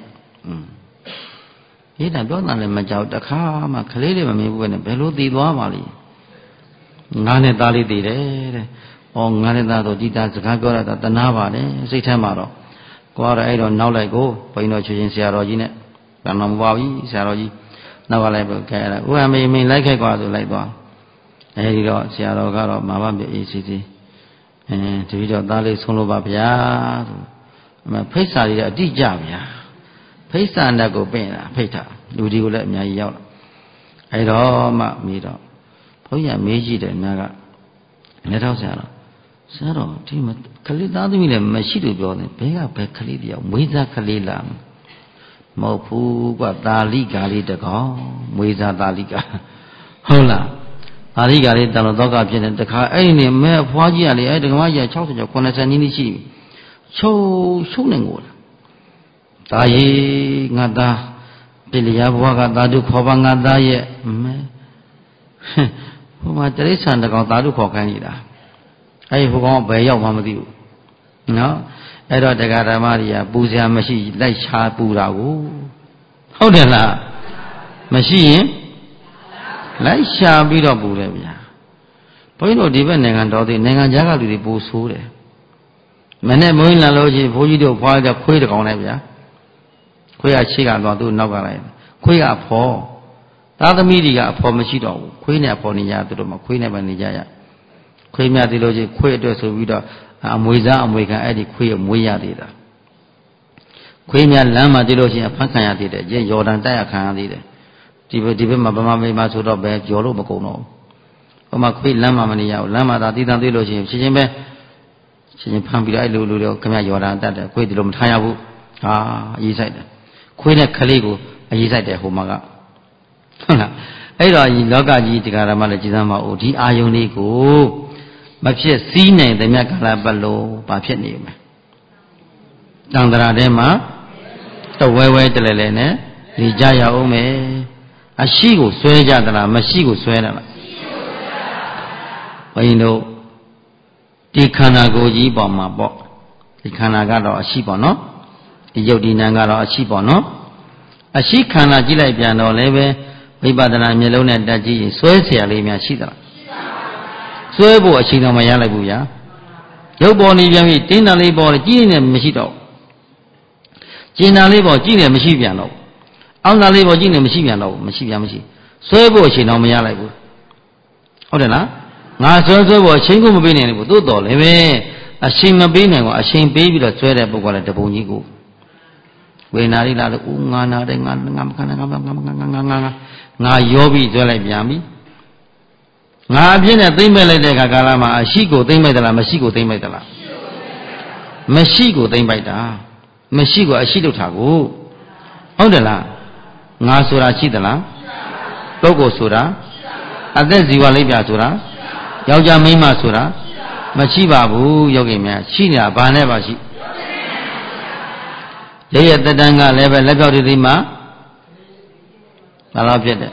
ဒါပြောတာလည်းမကြောက်တခါမှကလေးလေးမမြင်ဘူးပဲနဲ့ဘယ်လိုတည်သွားပါလိမ့်ငါနဲ့သားလေးတည်တယ်တဲ့ငါနဲ့သားဆိုဒီသားစကားပြောတာတနာပါတယ်စိတ်ထဲမှာတော့ကိုကတော့အဲ့တော့နောက်လိုက်ကိုဘိန်းတော်ချွေချင်းဆရာတော်ကြီးနဲ့ကံတော်မပါဘူးဆရာတော်ကြီးနောက်ကလိုက်ပဲခဲအဲ့ဒါဦးအမေမင်းလိုက်ခဲ့ကွာဆိုလိုက်သွားအဲဒီတော့ဆရာတော်ကတော့မာမပြအေးစီစီတပည့်တော်သားလေးဆုံးလို့ပါဗျာဆိုဖိတ်စာလေးအတိကြဗျာဖိတ်စာနဲ့ကိုပြင်တာဖိတ်တာလူဒီကိုလည်းအများကြီးရောက်လာအဲ့တော့မှမေးတော့ဘုန်းကြီးမေးကြည့်တယ်များကလက်ထောက်ဆရာတော်ဒီမှာကလေးသားသမီးလည်းမရှိလို့ပြောတယ်ဘဲကလေးတယောက်မွေးစားကလေးလားမဟုတ်ဘူးကွာသာလိကာလေးတကောင်မွေးစားသာလိကာဟုတ်လားသာလိကာလေးတန်တော်တော့ကဖြစ်နေတခါအဲ့ဒီမဲအဖွားကြီးကလေအဲ့ဒီကမကြီး60ကျော်90နီးနီးရှိပြီရှုံးနေကိုလားဒါရေးငါသားပြလျာဘွားကသာဓုခေါ်ပါငါသားရဲ့မဲဟိုမှာတရိစ္ဆာန်တကောင်သာဓုခေါ်ခိုင်းနေတာအဲ့ဒီဟိုကောင်ဘယ်ရောက်မှမသိဘူးနော်အဲ့တော့တရားဓမ္မတွေကပူဇာမရှိလိုက်ရှားပူတာကိုဟုတ်တယ်လားမရှိရင်လိုက်ရှားပြီးတော့ပူတယ်ဗျာဘုန်းကြီးတို့ဒီဘက်နိုင်ငံတော်တွေနိုင်ငံခြားကလူတွေပူဆိုးတယ်မနဲ့မွေးလာလို့ရှိရင်ဘုန်းကြီးတို့ဖွားကြခွေးတကောင်လိုက်ဗျာခွေးကရှေ့ကသွားသူ့နောက်ကလိုက်ခွေးကအဖော်သားသမီးတွေကအဖော်မရှိတော့ဘူးခွေးနဲ့အဖော်နေကြသူတို့မှခွေးနဲ့ပဲနေကြရခွေးမြတ်သေးလို့ရှိရင်ခွေးအတွက်ဆိုပြီးတော့အမွေစားအမွေခံအဲ့ဒီခွေးကိုမွေးရသေးတာခွေးမြတ်လမ်းမှာသေးလို့ရှိရင်အဖမ်းခံရသေးတယ်ရေယော်ဒန်တိုက်ရခံရသေးတယ်ဒီဘက်မှာဗမာမိန်းမဆိုတော့ပဲကြော်လို့မကုန်တော့ဘူးဟိုမှာခွေးလမ်းမှာမနေရဘူးလမ်းမှာသာတည်တံသေးလို့ရှိရင်ချင်းပဲချင်းဖမ်းပြီးတော့အဲ့လိုတော့ခမရယော်ဒန်တတ်တယ်ခွေးဒီလိုမထားရဘူးဟာအရေးဆိုင်တယ်ခွေးနဲ့ခလေးကိုအရေးဆိုင်တယ်ဟိုမှာကဟုတ်လားအဲ့တော့ဒီလောကကြီးတရားဓမ္မလည်းကြည်စမ်းပါဦးဒီအာယုန်လေးကိုမဖြစ်စည်းနိုင်တဲ့မြတ်ကာလပတ်လို့ဘာဖြစ်နေမှာတန်ត្រာထဲမှာတဝဲတလဲလဲနဲ့နေကြရအောင်မယ်အရှိကိုဆွဲကြသလားမရှိကိုဆွဲတယ်လားဘုန်းကြီးတို့ဒီခန္ဓာကိုယ်ကြီးပေါ်မှာပေါ့ဒီခန္ဓာကတော့အရှိပေါ့နော်ဒီယုတ်ဒီနံကတော့အရှိပေါ့နော်အရှိခန္ဓာကြည့်လိုက်ပြန်တော့လည်းပဲဝိပဿနာမျိုးလုံးနဲ့တက်ကြည့်ရင်ဆွဲเสียလေးများရှိသလားဆွဲဖို့အချိန်တော်မရလိုက်ဘူးဗျာရုပ်ပေါ်နေပြန်ပြီတင်းတန်လေးပေါ်ကြည့်နေမရှိတော့ကျင်တန်လေးပေါ်ကြည့်နေမရှိပြန်တော့အောင်းတန်လေးပေါ်ကြည့်နေမရှိပြန်တော့မရှိဆွဲဖို့အချိန်တော်မရလိုက်ဘူးဟုတ်တယ်လားငါဆွဲဖို့အချိန်ကိုမပေးနိုင်ဘူးသို့တော်လည်းပဲအချိန်မပေးနိုင်ဘူးအချိန်ပေးပြီးတော့ဆွဲတဲ့ပုဂ္ဂိုလ်ကတပုံကြီးကိုဝေနာရီလာလို့ဦးငါနာတဲ့ငါမခံငါရောပြီးဆွဲလိုက်ပြန်ပြီငါအပြည့်နဲ့သိမ့်မဲ့လိုက်တဲ့အခါကာလမှာအရှိကိုသိမ့်မဲ့သလားမရှိကိုသိမ့်မဲ့သလားမရှိကိုသိမ့်ပိုက်တာမရှိကိုအရှိထုတ်တာကိုဟုတ်တယ်လားငါဆိုတာရှိသလားပုဂ္ဂိုလ်ဆိုတာအသက်ဇီဝလိပ်ပြဆိုတာယောက်ျားမိန်းမဆိုတာမရှိပါဘူးယောဂီများရှိနေတာဘာနဲ့ပါရှိရဲ့တတန်ကလည်းပဲလက်ပြောက်တည်းမှာဘာလို့ဖြစ်တယ်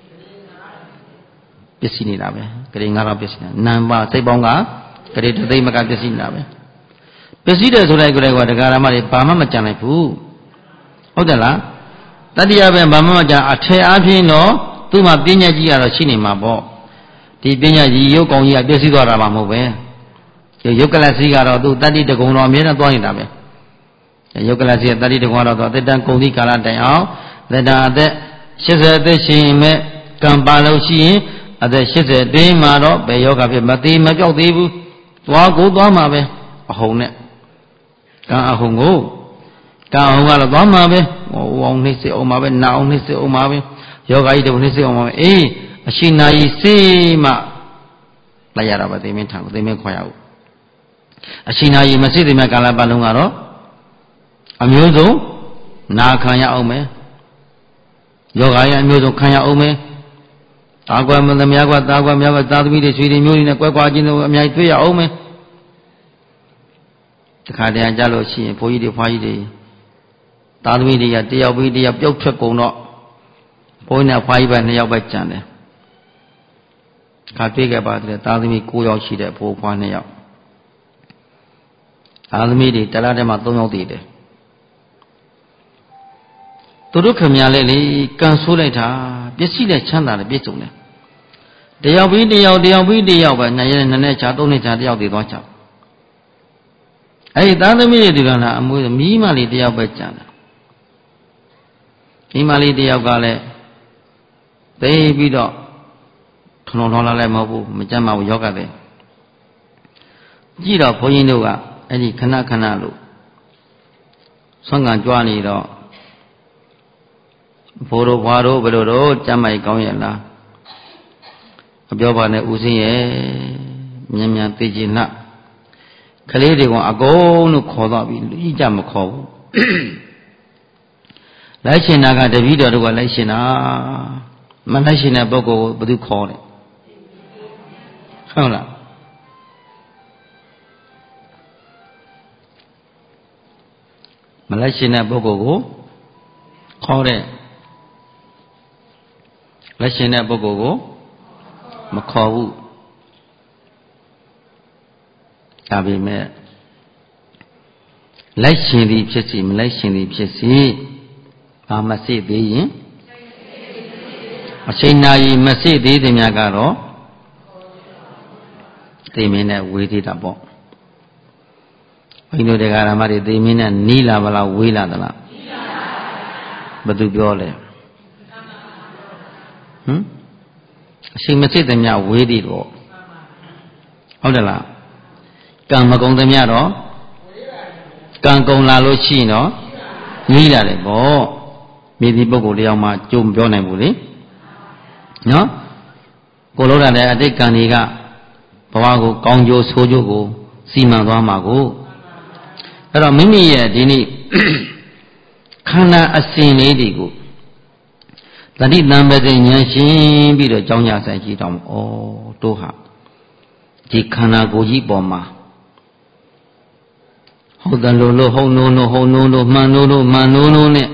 ပစ္စည်းနေတာပဲဂရေ900ပစ္စည်းနေတာနံပါစိတ်ပေါင်းကဂရေ3သိမကပစ္စည်းနေတာပဲပစ္စည်းတယ်ဆိုတဲ့ကိုယ်ကတရားဓမ္မတွေဘာမှမကြံလိုက်ဘူးဟုတ်တယ်လားတတိယပဲဘာမှမကြံအထေအားဖြင့်တော့သူ့မှာပညာကြီးကတော့ရှိနေမှာပေါ့ဒီပညာကြီးရုပ်ကောင်ကြီးကပစ္စည်းသွားတာမှမဟုတ်ပဲရုပ်ကလစီကတော့သူတတိတကုံတော်အမြဲတမ်းသွားနေတာပဲရုပ်ကလစီကတတိတကုံတော့အသက်တန်ကုန်သည့်ကာလတိုင်အောင်သက်တန်အသက်80အသက်ရှင်မဲ့ကံပါလို့ရှိရင်အသက်80အတွင်းမှာတော့ဘယ်ယောဂဖြစ်မသေးမပြောက်သေးဘူးသွားကိုသွားမှာပဲအဟုန်နဲ့ Càng hùng ngô càng hùng là đó mà bé ông này sẽ ông mà bé nào ông này sẽ ông mà bé yoga đi đâu này sẽ ông mà bé xin này xí mà lại ra bà tìm mình thằng tìm mình khoai áo xin này mà xí tìm mình cả là bao lâu rồi miêu giống na khanya ông mấy yoga ya miêu giống khanya ông mấy ta qua mình làm gì qua ta tụi mình để suy đi miêu này qua chỉ nó làm gì tụi ông mấy khai để anh trả lời xin phơi đi phơi đi ta tụi mình đi à tiêu bị đi à tiêu thất công nọ phơi này phơi về này phải chán đấy khai tuyệt cái bà thì ta tụi mình cố gắng chỉ để phơi phơi này ta tụi mình đi trả lại mà tôi nhau đi đấy tôi lúc khám nhà lên đi càng số này thà biết gì để chán là biết dùng này tiêu bị vậy này trả tôi này trả tiêu thì多少ấy ta tụi mình đi là mua mì mà đi tiêu phải chán mì mà đi tiêu cái này thế bây giờ thằng nó lại mà bu mình chán mà bu cái đấy chỉ là phơi nhiêu cái ấy khana luôn sáng ngày cho này đó phô đồ hoa đồ bê đồ chăm mày câu vậy là bây giờ này u sinh ye nhầm nhầm tê chín nè cái này thì còn ako nó khó đó bị ít chăm mà khó lấy xin nào cái đại video đó lấy xin nào mà lấy xin nào bao cô bao nhiêu khó đấy không là mà lấy xin nào bao cô khó đấy lấy xin nào bao cô mà khó u à vì mẹ lấy xin đi phía gì mà lấy xin đi phía gì mà xí đi nhỉ xin này mà xí đi thì nhà cả đó thì mình này vui thì đã bỏ bây giờ để cả mà thì mình này ní là bao lâu vui là đó là bắt đầuပြောlên xin mà xí thì nhà vui đi đóဟုတ်တယ်လားကံမကုံသမျှတော့ကံကုံလာလို့ရှိရင်တော့ကြီးလာတယ်ပေါ့မြေဒီပုဂ္ဂိုလ်တယောက်မှကြုံပြောနိုင်ဘူးလေနော်ကိုလို့ရတယ်အတိတ်ကံတွေကဘဝကိုကောင်းကျိုးဆိုးကျိုးကိုစီမံသွားမှာကိုအဲ့တော့မိမိရဲ့ဒီနေ့ခန္ဓာအစဉ်လေးတွေကိုတတိတံပတိဉာဏ်ရှင်းပြီးတော့ကြောင်းကြဆိုင်ကြည့်တော့ဩတို့ဟာဒီခန္ဓာကိုယ်ကြီးပေါ်မှာဟုတ်တယ်လို့ဟုတ်နိုးလို့မှန်နိုးနဲ့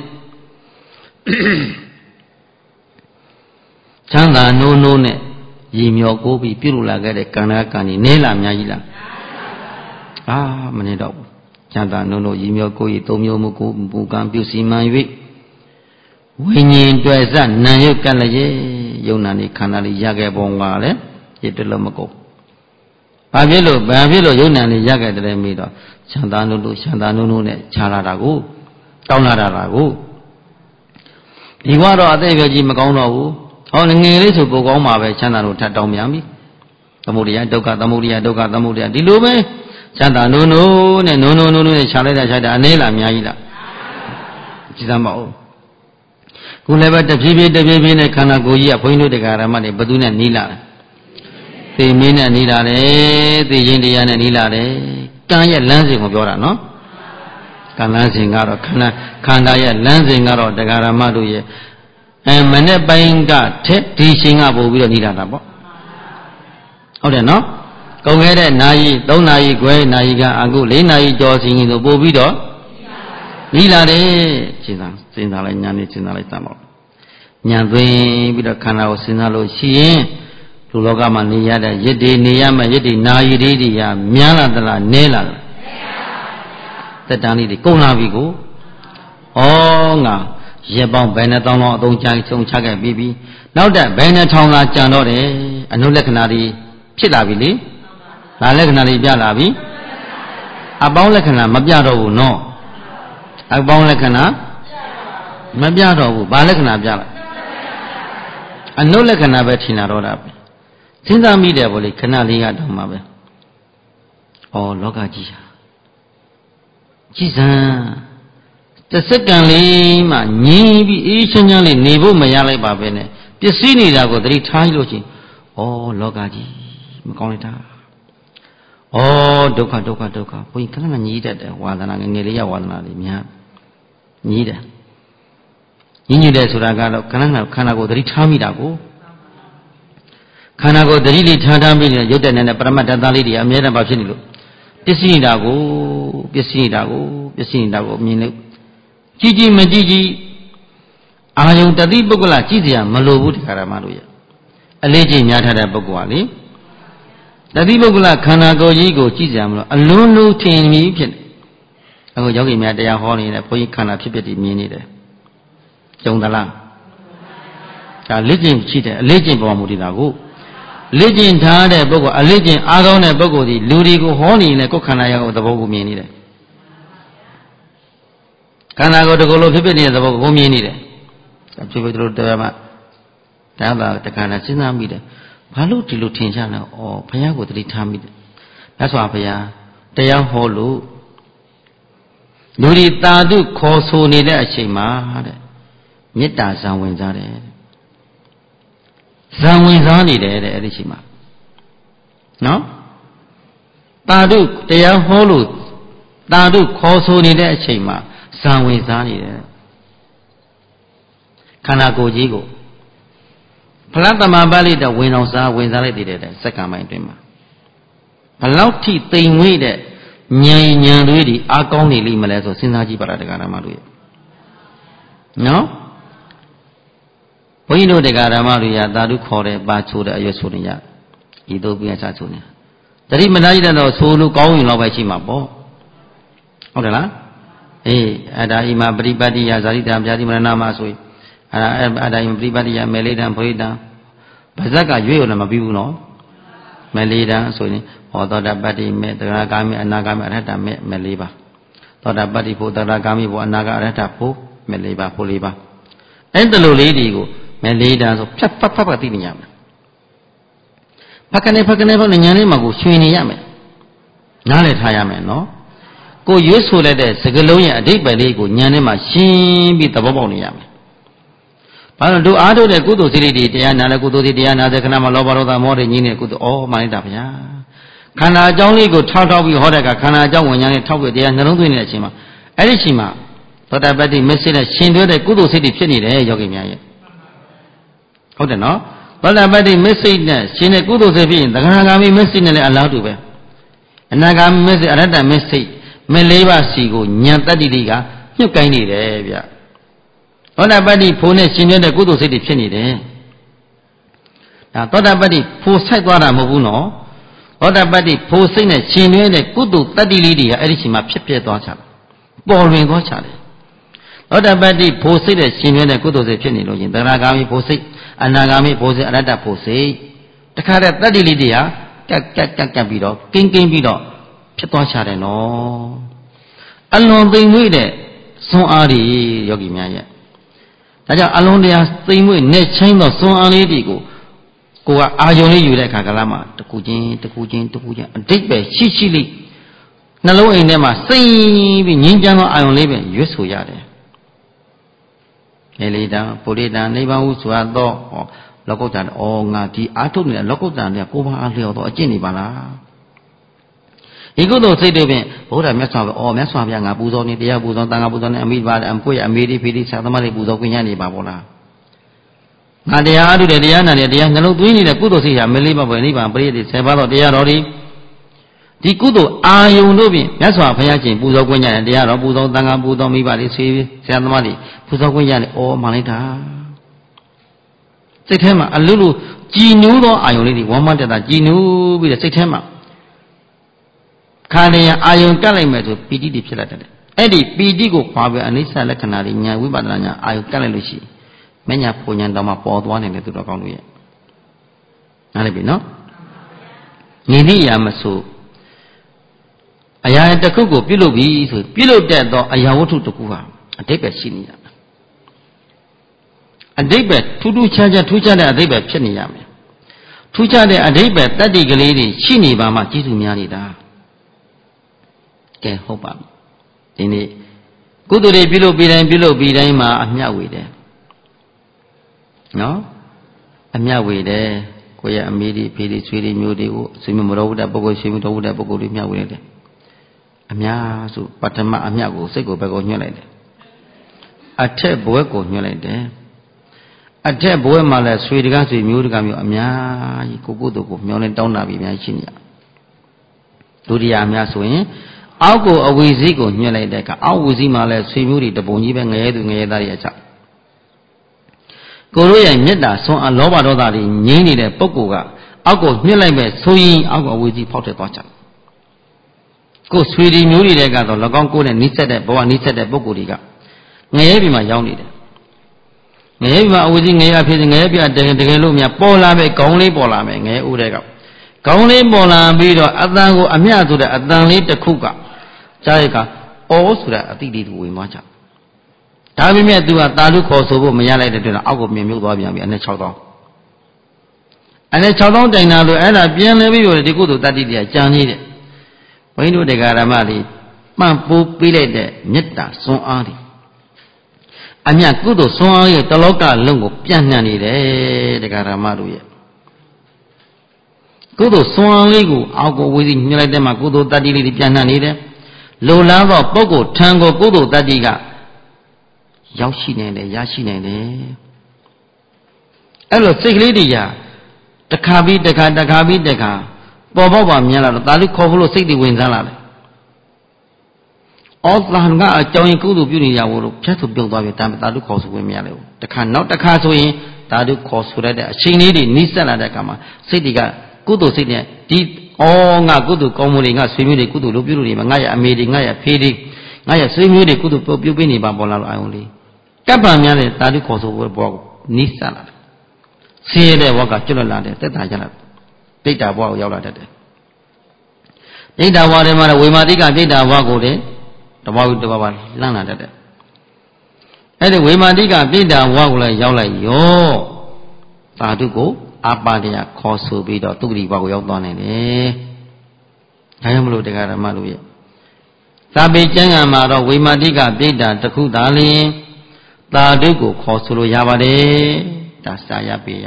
ချမ်းသာနိုးနဲ့ရည်မြော်ကိုပြီးပြုလုပ်လာခဲ့တဲ့ကံနာကံကြီးနဲလာများကြီးလားမနေတော့ဘူးချမ်းသာနိုးရည်မြော်ကိုကြီးသုံးမျိုးမကိုပူကံပြုစီမံ၍ဝိညာဉ်တွေ့စနာယုတ်ကလည်းယုံနာနေခန္ဓာလေးရခဲ့ပုံကလည်းရစ်တလို့မကုန်ဘာဖြစ်လို့ယုံနာနေရခဲ့တယ်မိတော့ချမ်းသာနိုးနဲ့ခြားလာတာကိုတောင်းလာတာကိုဒီဘဝတော့အသက်ပဲကြီးမကောင်းတော့ဘူးဟောငယ်လေးဆိုပိုကောင်းမှာပဲချမ်းသာလို့ထပ်တောင်းပြန်ပြီသမုဒိယဒုက္ခသမုဒိယဒီလိုပဲချမ်းသာနိုးနဲ့ခြားလိုက်တာအနေလားအများကြီးလားကြည်စမ်းပါဦးခုလည်းပဲတဖြည်းဖြည်းနဲ့ခန္ဓာကိုယ်ကြီးကဘုန်းကြီးတို့တရားဓမ္မတွေဘယ်သူနဲ့နီးလာလဲသိမင်းနဲ့နီးလာတယ်သိချင်းတရားနဲ့နီးလာတယ်ကံရဲ့လမ်းစဉ်ကိုပြောတာနော်ကံလမ်းစဉ်ကတော့ခန္ဓာရဲ့လမ်းစဉ်ကတော့တရားဓမ္မတို့ရဲ့မနေ့ပိုင်းကထက်ဒီရှင်ကပို့ပြီးတော့နီးလာတာပေါ့ဟုတ်တယ်နော်ကုန်ခဲ့တဲ့နာရီ3နာရီခွဲနာရီကအကု4နာရီကျော်စီရင်ဆိုပို့ပြီးတော့နီးလာတယ်စဉ်းစားလိုက်ညာနေစဉ်းစားလိုက်သမောညာသွင်းပြီးတော့ခန္ဓာကိုစဉ်းစားလို့ရှိရင်လူလောကမှာနေရတဲ့ရစ်တွေနေရမယ်ရစ်တွေနာရီတွေကများလာသလားနည်းလာလားသက်တမ်းလေးတွေကုန်လာပြီကိုငါရက်ပေါင်းဘယ်နဲ့တောင်းတော့အသုံးချခဲ့ပြီးနောက်တဲ့ဘယ်နဲ့ထောင်လာကြံတော့တယ်အနုလက္ခဏာတွေဖြစ်လာပြီလေဒါလက္ခဏာတွေပြလာပြီအပေါင်းလက္ခဏာမပြတော့ဘူးနော်အပေါင်းလက္ခဏာမပြတော့ဘူးဘာလက္ခဏာပြလာအနုလက္ခဏာပဲထင်လာတော့တာပဲစဉ်းစားမိတယ်ဗောလေခဏလေးကတော့မှပဲလောကကြီးဟာ Jesus. The secondly, ma, ni essentially nebo mayalai babene. Pisini da go three times lochi. Oh, logaji, makonita. Oh, doka. We can't need that. Wadana and Nelia Wadana, yeah. Need it. You knew that Suragano, Kana go three times dago. Kana go the really Tadami, Yodan and the Paramata Dalidi, I made about Sinilu. Pisini dago, mean. Gigi Majiji Ayung Tadi Bogula Gizia Malobut Karamaruya. A lady Yata Bogwali Tadi Bogula Kanago Yigo Gizam, a lulu tin me pin. I go yogi Madia Horny and a poi kana pipity minute. Jongdala. A legend cheater, a legend Bomudinago. Legend Tade Bogo, a legend Agone Bogo, the Ludigo Horny and a cocanaya of the Bogo minute. Can I go to Golo Pipini as a home in it? Some people through the Rama. Tava, the Kana Sina Mida. Palu Tilu Tinjana or Payago three times. That's why Paya, Taya Holu. Luri Tadu Koso Nida Shima. Nita Zanwinzare. Zanwinzani there, Erishima. No? Tadu, Taya Holu. Tadu Koso Nida Shima. Sanwe Zani Kanako Jigo Platama Bali the Winosa Winzali did it, second my dreamer. Palauti thing with it, Nyan Rudi, Akoni Limaleso, Sinaji Paradagamaru. No? We know the Garamaria, Dadu Kore, Batu, the Ayosunia, Idobia Satunia. The Rimanida no Sulu going over Chimabo. Odela? Ada ima pribadi ya zarita jadi mana nama sui. Ada ima pribadi ya meleda poida. Bazaka jual nama bibu no. Meleda sui. Atau dapat di metera kami anak kami ada meleba. Atau dapat di putera kami bu anak ada pu meleba puliba. Entah lagi go meleda so apa ti ni jam. Pakane pun nyane magu sui ni jam. Nale thaya me no. Ko Yesu le de segalonya adik balik ko nyane ma shin bi tababau ni yame. Paano do ado de kudo siri di tiya na le kudo di tiya na de kana ma loba roda mo de nyine kudo oh manita phaya. Khana ajaung li ko thao bi ho de ka khana ajaung wen nyane thao bi tiyaနှလုံးသွင်းနေတဲ့အချိန်မှာအဲ့ဒီအချိန်မှာသောတာပတ္တိမစ္စနဲ့ရှင်တွဲတဲ့ကုသိုလ်စိတ်တွေဖြစ်နေတယ်ယောဂီများရဲ့ဟုတ်တယ်နော်သောတာပတ္တိမစ္စနဲ့ရှင်တဲ့ကုသိုလ်စိတ်ဖြစ်ရင်သက္ကနာဂါမိမစ္စနဲ့လည်းအလားတူပဲအနာဂါမိမစ္စအရတ္တမစ္စမလေးပါစီကိုညံတတ္တိတွေကညှုတ်ကိုင်းနေတယ်ဗျသောတာပတ္တိဖို့နဲ့ရှင်တွဲတဲ့ကုသိုလ်စိတ်တွေဖြစ်နေတယ်ဒါသောတာပတ္တိဖို့ဆိုင်သွားတာမဟုတ်ဘူးနော်သောတာပတ္တိဖို့စိတ်နဲ့ရှင်တွဲတဲ့ကုသိုလ်တတ္တိလေးတွေကအဲ့ဒီချိန်မှာဖြစ်ပြသွားချတယ်ပေါ်လွင်သွားချတယ်သောတာပတ္တိဖို့စိတ်နဲ့ရှင်တွဲတဲ့ကုသိုလ်စိတ်ဖြစ်နေလို့ရင်သရဂါမိဖို့စိတ်အနာဂါမိဖို့စိတ်အရတ္တဖို့စိတ်တခါတည်းတတ္တိလေးတွေကကပ်ပြီးတော့ကင်းပြီးတော့ဖြစ်သွားချတယ်နော်အလွန်သိမ်မွေ့တဲ့စွမ်းအားတွေယောဂီများရဲ့ဒါကြောင့်အလွန်တရာသိမ်မွေ့နဲ့ချင်းသောစွမ်းအားလေးတွေကိုကိုကအာယုံလေးယူတဲ့အခါကလာမှာတကူချင်းအတိတ်ပဲရှိလေးနှလုံးအိမ်ထဲမှာစိမ့်ပြီးငြင်းချမ်းသောအာယုံလေးပဲရွတ်ဆိုရတယ်လေတံပုရိသံနိဗ္ဗာန်ဟုဆိုသောလောကုတ္တံဩငါဒီအာထုတ်နေတဲ့လောကုတ္တံတွေကကိုယ်ပါအားလျော်တော့အကျင့်နေပါလားဒီကုသိုလ်စိတ်တွေဖြင့်ဘုရားမြတ်စွာဘုရားမြတ်စွာဘုရားငါပူဇော်နေတရားပူဇော်တန်ခါပူဇော်နေအမိပါအကိုရအမေဒီဖိဒီသာသမတွေပူဇော်ခွင့်ရနေပါဘောလားငါတရားအားထုတ်တဲ့တရားနာတဲ့တရားနှလုံးသွင်းနေတဲ့ကုသိုလ်စိတ်ဟာမလေးပါပဲနိဗ္ဗာန်ပရိသေ10ပါးသောတရားတော်ဒီကုသိုလ်အာယုံတို့ဖြင့်မြတ်စွာဘုရားရှင်ပူဇော်ခွင့်ရတယ်တရားတော်ပူဇော်တန်ခါပူဇော်မိပါလေဆေးဆရာသမားတွေပူဇော်ခွင့်ရတယ်ဩမှန်လိုက်တာစိတ်ထဲမှာအလုလုကြည်နူးသောအာယုံလေးတွေဝမ်းမတက်တာကြည်နူးပြီးတဲ့စိတ်ထဲမှာခါနေရအာယုံတက်လိုက်မယ်ဆိုပီတိတွေဖြစ်လာတယ်အဲ့ဒီပီတိကိုခွာပြီးအနိစ္စလက္ခဏာတွေဉာဏ်ဝိပဿနာဉာဏ်အာယုံတက်လိုက်လို့ရှိမညာပုံဉာဏ်တော်မှာပေါ်သွားနေတယ်သူတော်ကောင်းတို့ရဲ့နားလည်ပြီနော်နိတိယာမဆိုအရာတစ်ခုကိုပြုလုပ်ပြီဆိုပြုလုပ်တတ်သောအရာဝတ္ထုတစ်ခုဟာအတိတ်ပဲရှိနေရမယ်အတိတ်ပဲထူးခြားတဲ့အတိတ်ပဲဖြစ်နေရမယ်ထူးခြားတဲ့အတိတ်ပဲတတ္တိကလေးတွေရှိနေပါမှကျေးဇူးများနေတာကဲဟုတ်ပါပြီဒီနေ့ကုသိုလ်တွေပြုလုပ်ပြီးတိုင်းမှာအမြတ်ဝေတယ်နော်အမြတ်ဝေတယ်ကိုယ့်ရဲ့အမေတွေဖေတွေဆွေတွေမျိုးတွေကိုဆွေမျိုးမတော်ဘူးတဲ့ပုဂ္ဂိုလ်ဆွေမျိုးတော်ဘူးတဲ့ပုဂ္ဂိုလ်တွေမြတ်ဝေတယ်အများစုပထမအမြတ်ကိုစိတ်ကိုဘက်ကိုညွှန်လိုက်တယ်အထက်ဘဝကိုညွှန်လိုက်တယ်အထက်ဘဝမှာလဲဆွေတကားဆွေမျိုးတကားမျိုးအများကြီးကိုကုသိုလ်ကိုမျောနေတောင်းတာပြီးအများကြီးရှိနေရဒုတိယအမြတ်ဆိုရင်အောက်ကိုအဝီစီးကိုညွှန်လိုက်တဲ့အခါအောက်ဝီစီးမှာလဲဆွေမျိုးတွေတပုံကြီးပဲငရဲသူငရဲသားတွေအချက်ကိုတို့ရဲ့မေတ္တာဆွမ်းအားလောဘဒေါသတွေငြိမ်းနေတဲ့ပုဂ္ဂိုလ်ကအောက်ကိုညှစ်လိုက်မဲ့ဆိုရင်အောက်ကိုအဝေးကြီးဖောက်ထွက်သွားကြကိုဆွေဒီမျိုးတွေတဲ့ကတော့၎င်းကိုနဲ့နိစ္စတဲ့ဘဝနိစ္စတဲ့ပုဂ္ဂိုလ်တွေကငရဲပြည်မှာရောက်နေတယ်ငရဲပြည်မှာအဝေးကြီးငရဲဖြစ်ငရဲပြတကယ်လို့များပေါ်လာမဲ့ခေါင်းလေးပေါ်လာမဲ့ငရဲဦးတဲ့ကခေါင်းလေးပေါ်လာပြီးတော့အတန်ကိုအမျှဆိုတဲ့အတန်လေးတစ်ခုကကြားရကအောဆိုတဲ့အတိလေးကိုဝင်သွားကြဒါပေမဲ့ तू ကတာလူခေါ်ဆိုဖို့မရလိုက်တဲ့အတွက်အောက်ကိုမြင်မြုပ်သွားပြန်ပြီအနဲ့6000အနဲ့6000တိုင်တာလို့အဲ့ဒါပြန်လဲပြီးတော့ဒီကုသိုလ်တတ္တိတရားကြံနေတယ်ဘုန်းကြီးတို့တရားဓမ္မတွေပန့်ပိုးပေးလိုက်တဲ့မေတ္တာစွမ်းအားတွေအမြတ်ကုသိုလ်စွမ်းအားရဲ့တလောကလုံးကိုပြန့်နှံ့နေတယ်တရားဓမ္မတို့ရဲ့ကုသိုလ်စွမ်းအားလေးကိုအောက်ကိုဝေးစီညှိလိုက်တဲ့မှာကုသိုလ်တတ္တိလေးတွေပြန့်နှံ့နေတယ်လိုလားသောပုဂ္ဂိုလ်ထံကိုကုသိုလ်တတ္တိကရောက်ရှိနိုင်တယ်ရရှိနိုင်တယ်အဲ့လိုစိတ်ကလေးတွေရာတခါပြီးတခါပေါ်ပေါက်ပါမြင်လာတော့ဒါလူခေါ်ဖို့လို့စိတ်တွေဝင်စားလာတယ်အော်သာကအကြောင်းရင်ကုသိုလ်ပြုနေကြဖို့လို့ဖြတ်ဆိုပြုတ်သွားပြီဒါလူခေါ်ဆိုဝင်မရလေဘူးတခါနောက်တခါဆိုရင်ဒါလူခေါ်ဆိုတဲ့အချိန်လေးတွေနှိစက်လာတဲ့အခါမှာစိတ်တွေကကုသိုလ်စိတ်နဲ့ဒီငါကုသိုလ်ကောင်းမှုတွေငါဆွေမျိုးတွေကုသိုလ်လုပ်ပြုလို့နေမှာငါရဲ့အမေတွေငါရဲ့ဖေးတွေငါရဲ့ဆွေမျိုးတွေကုသိုလ်ပြုပေးနေပါပေါ်လာလို့အာယုံလေးကပ်ပါများတဲ့တာတိခေါ်ဆိုဘောကိုနိစ္စလာတယ်ဆင်းရဲတဲ့ဘောကကျွတ်လွတ်လာတယ်တက်တာကြလာဒိဋ္ဌာဘောကိုရောက်လာတတ်တယ်ဒိဋ္ဌာဘောထဲမှာဝေမာတိကဒိဋ္ဌာဘောကိုလေတဘောတဘောပါလန့်လာတတ်တယ်အဲ့ဒီဝေမာတိကဒိဋ္ဌာဘောကိုလည်းရောက်လိုက်ရောသာဓုကိုအပါဒယခေါ်ဆိုပြီးတော့သူဂတိဘောကိုရောက်သွားနိုင်တယ်ဒါကြောင့်မလို့တရားဓမ္မတို့ရဲ့သာပေကျမ်းဂန်မှာတော့ဝေမာတိကဒိဋ္ဌာတစ်ခုသာလျှင်သာဓုကိုခေါ်ဆိုလို့ရပါတယ်ဒါစာရပေးရ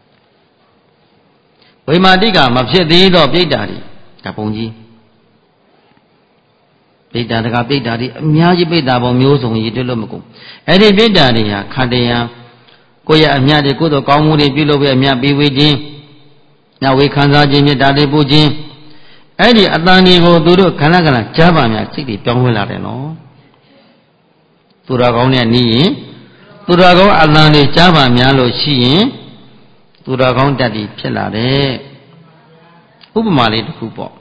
ဝိမာတိကမဖြစ်သေးသောပြိတ္တာတွေဒါပုံကြီးပြိတ္တာတကပြိတ္တာတွေအများကြီးပြိတ္တာပေါင်းမျိုးစုံရည်တွဲလို့မကုန်အဲ့ဒီပြိတ္တာတွေဟာခန္တယံကိုယ့်ရဲ့အမြတ်တွေကိုယ်တော်ကောင်းမှုတွေပြုလုပ်ပြီးအမြတ်ပေးဝေခြင်းညဝေခံစားခြင်းမြတ်တာတွေပို့ခြင်းအဲ့ဒီအတန်တွေကိုသူတို့ခဏကြားပါများစိတ်တွေပြောင်းလဲလာတယ်နော်သူတော်ကောင်းနဲ့နီးရင်သူတော်ကောင်းအလံတွေကြားပါများလို့ရှိရင်သူတော်ကောင်းတတ်ပြီးဖြစ်လာတယ်ဥပမာလေးတစ်ခုပေါ့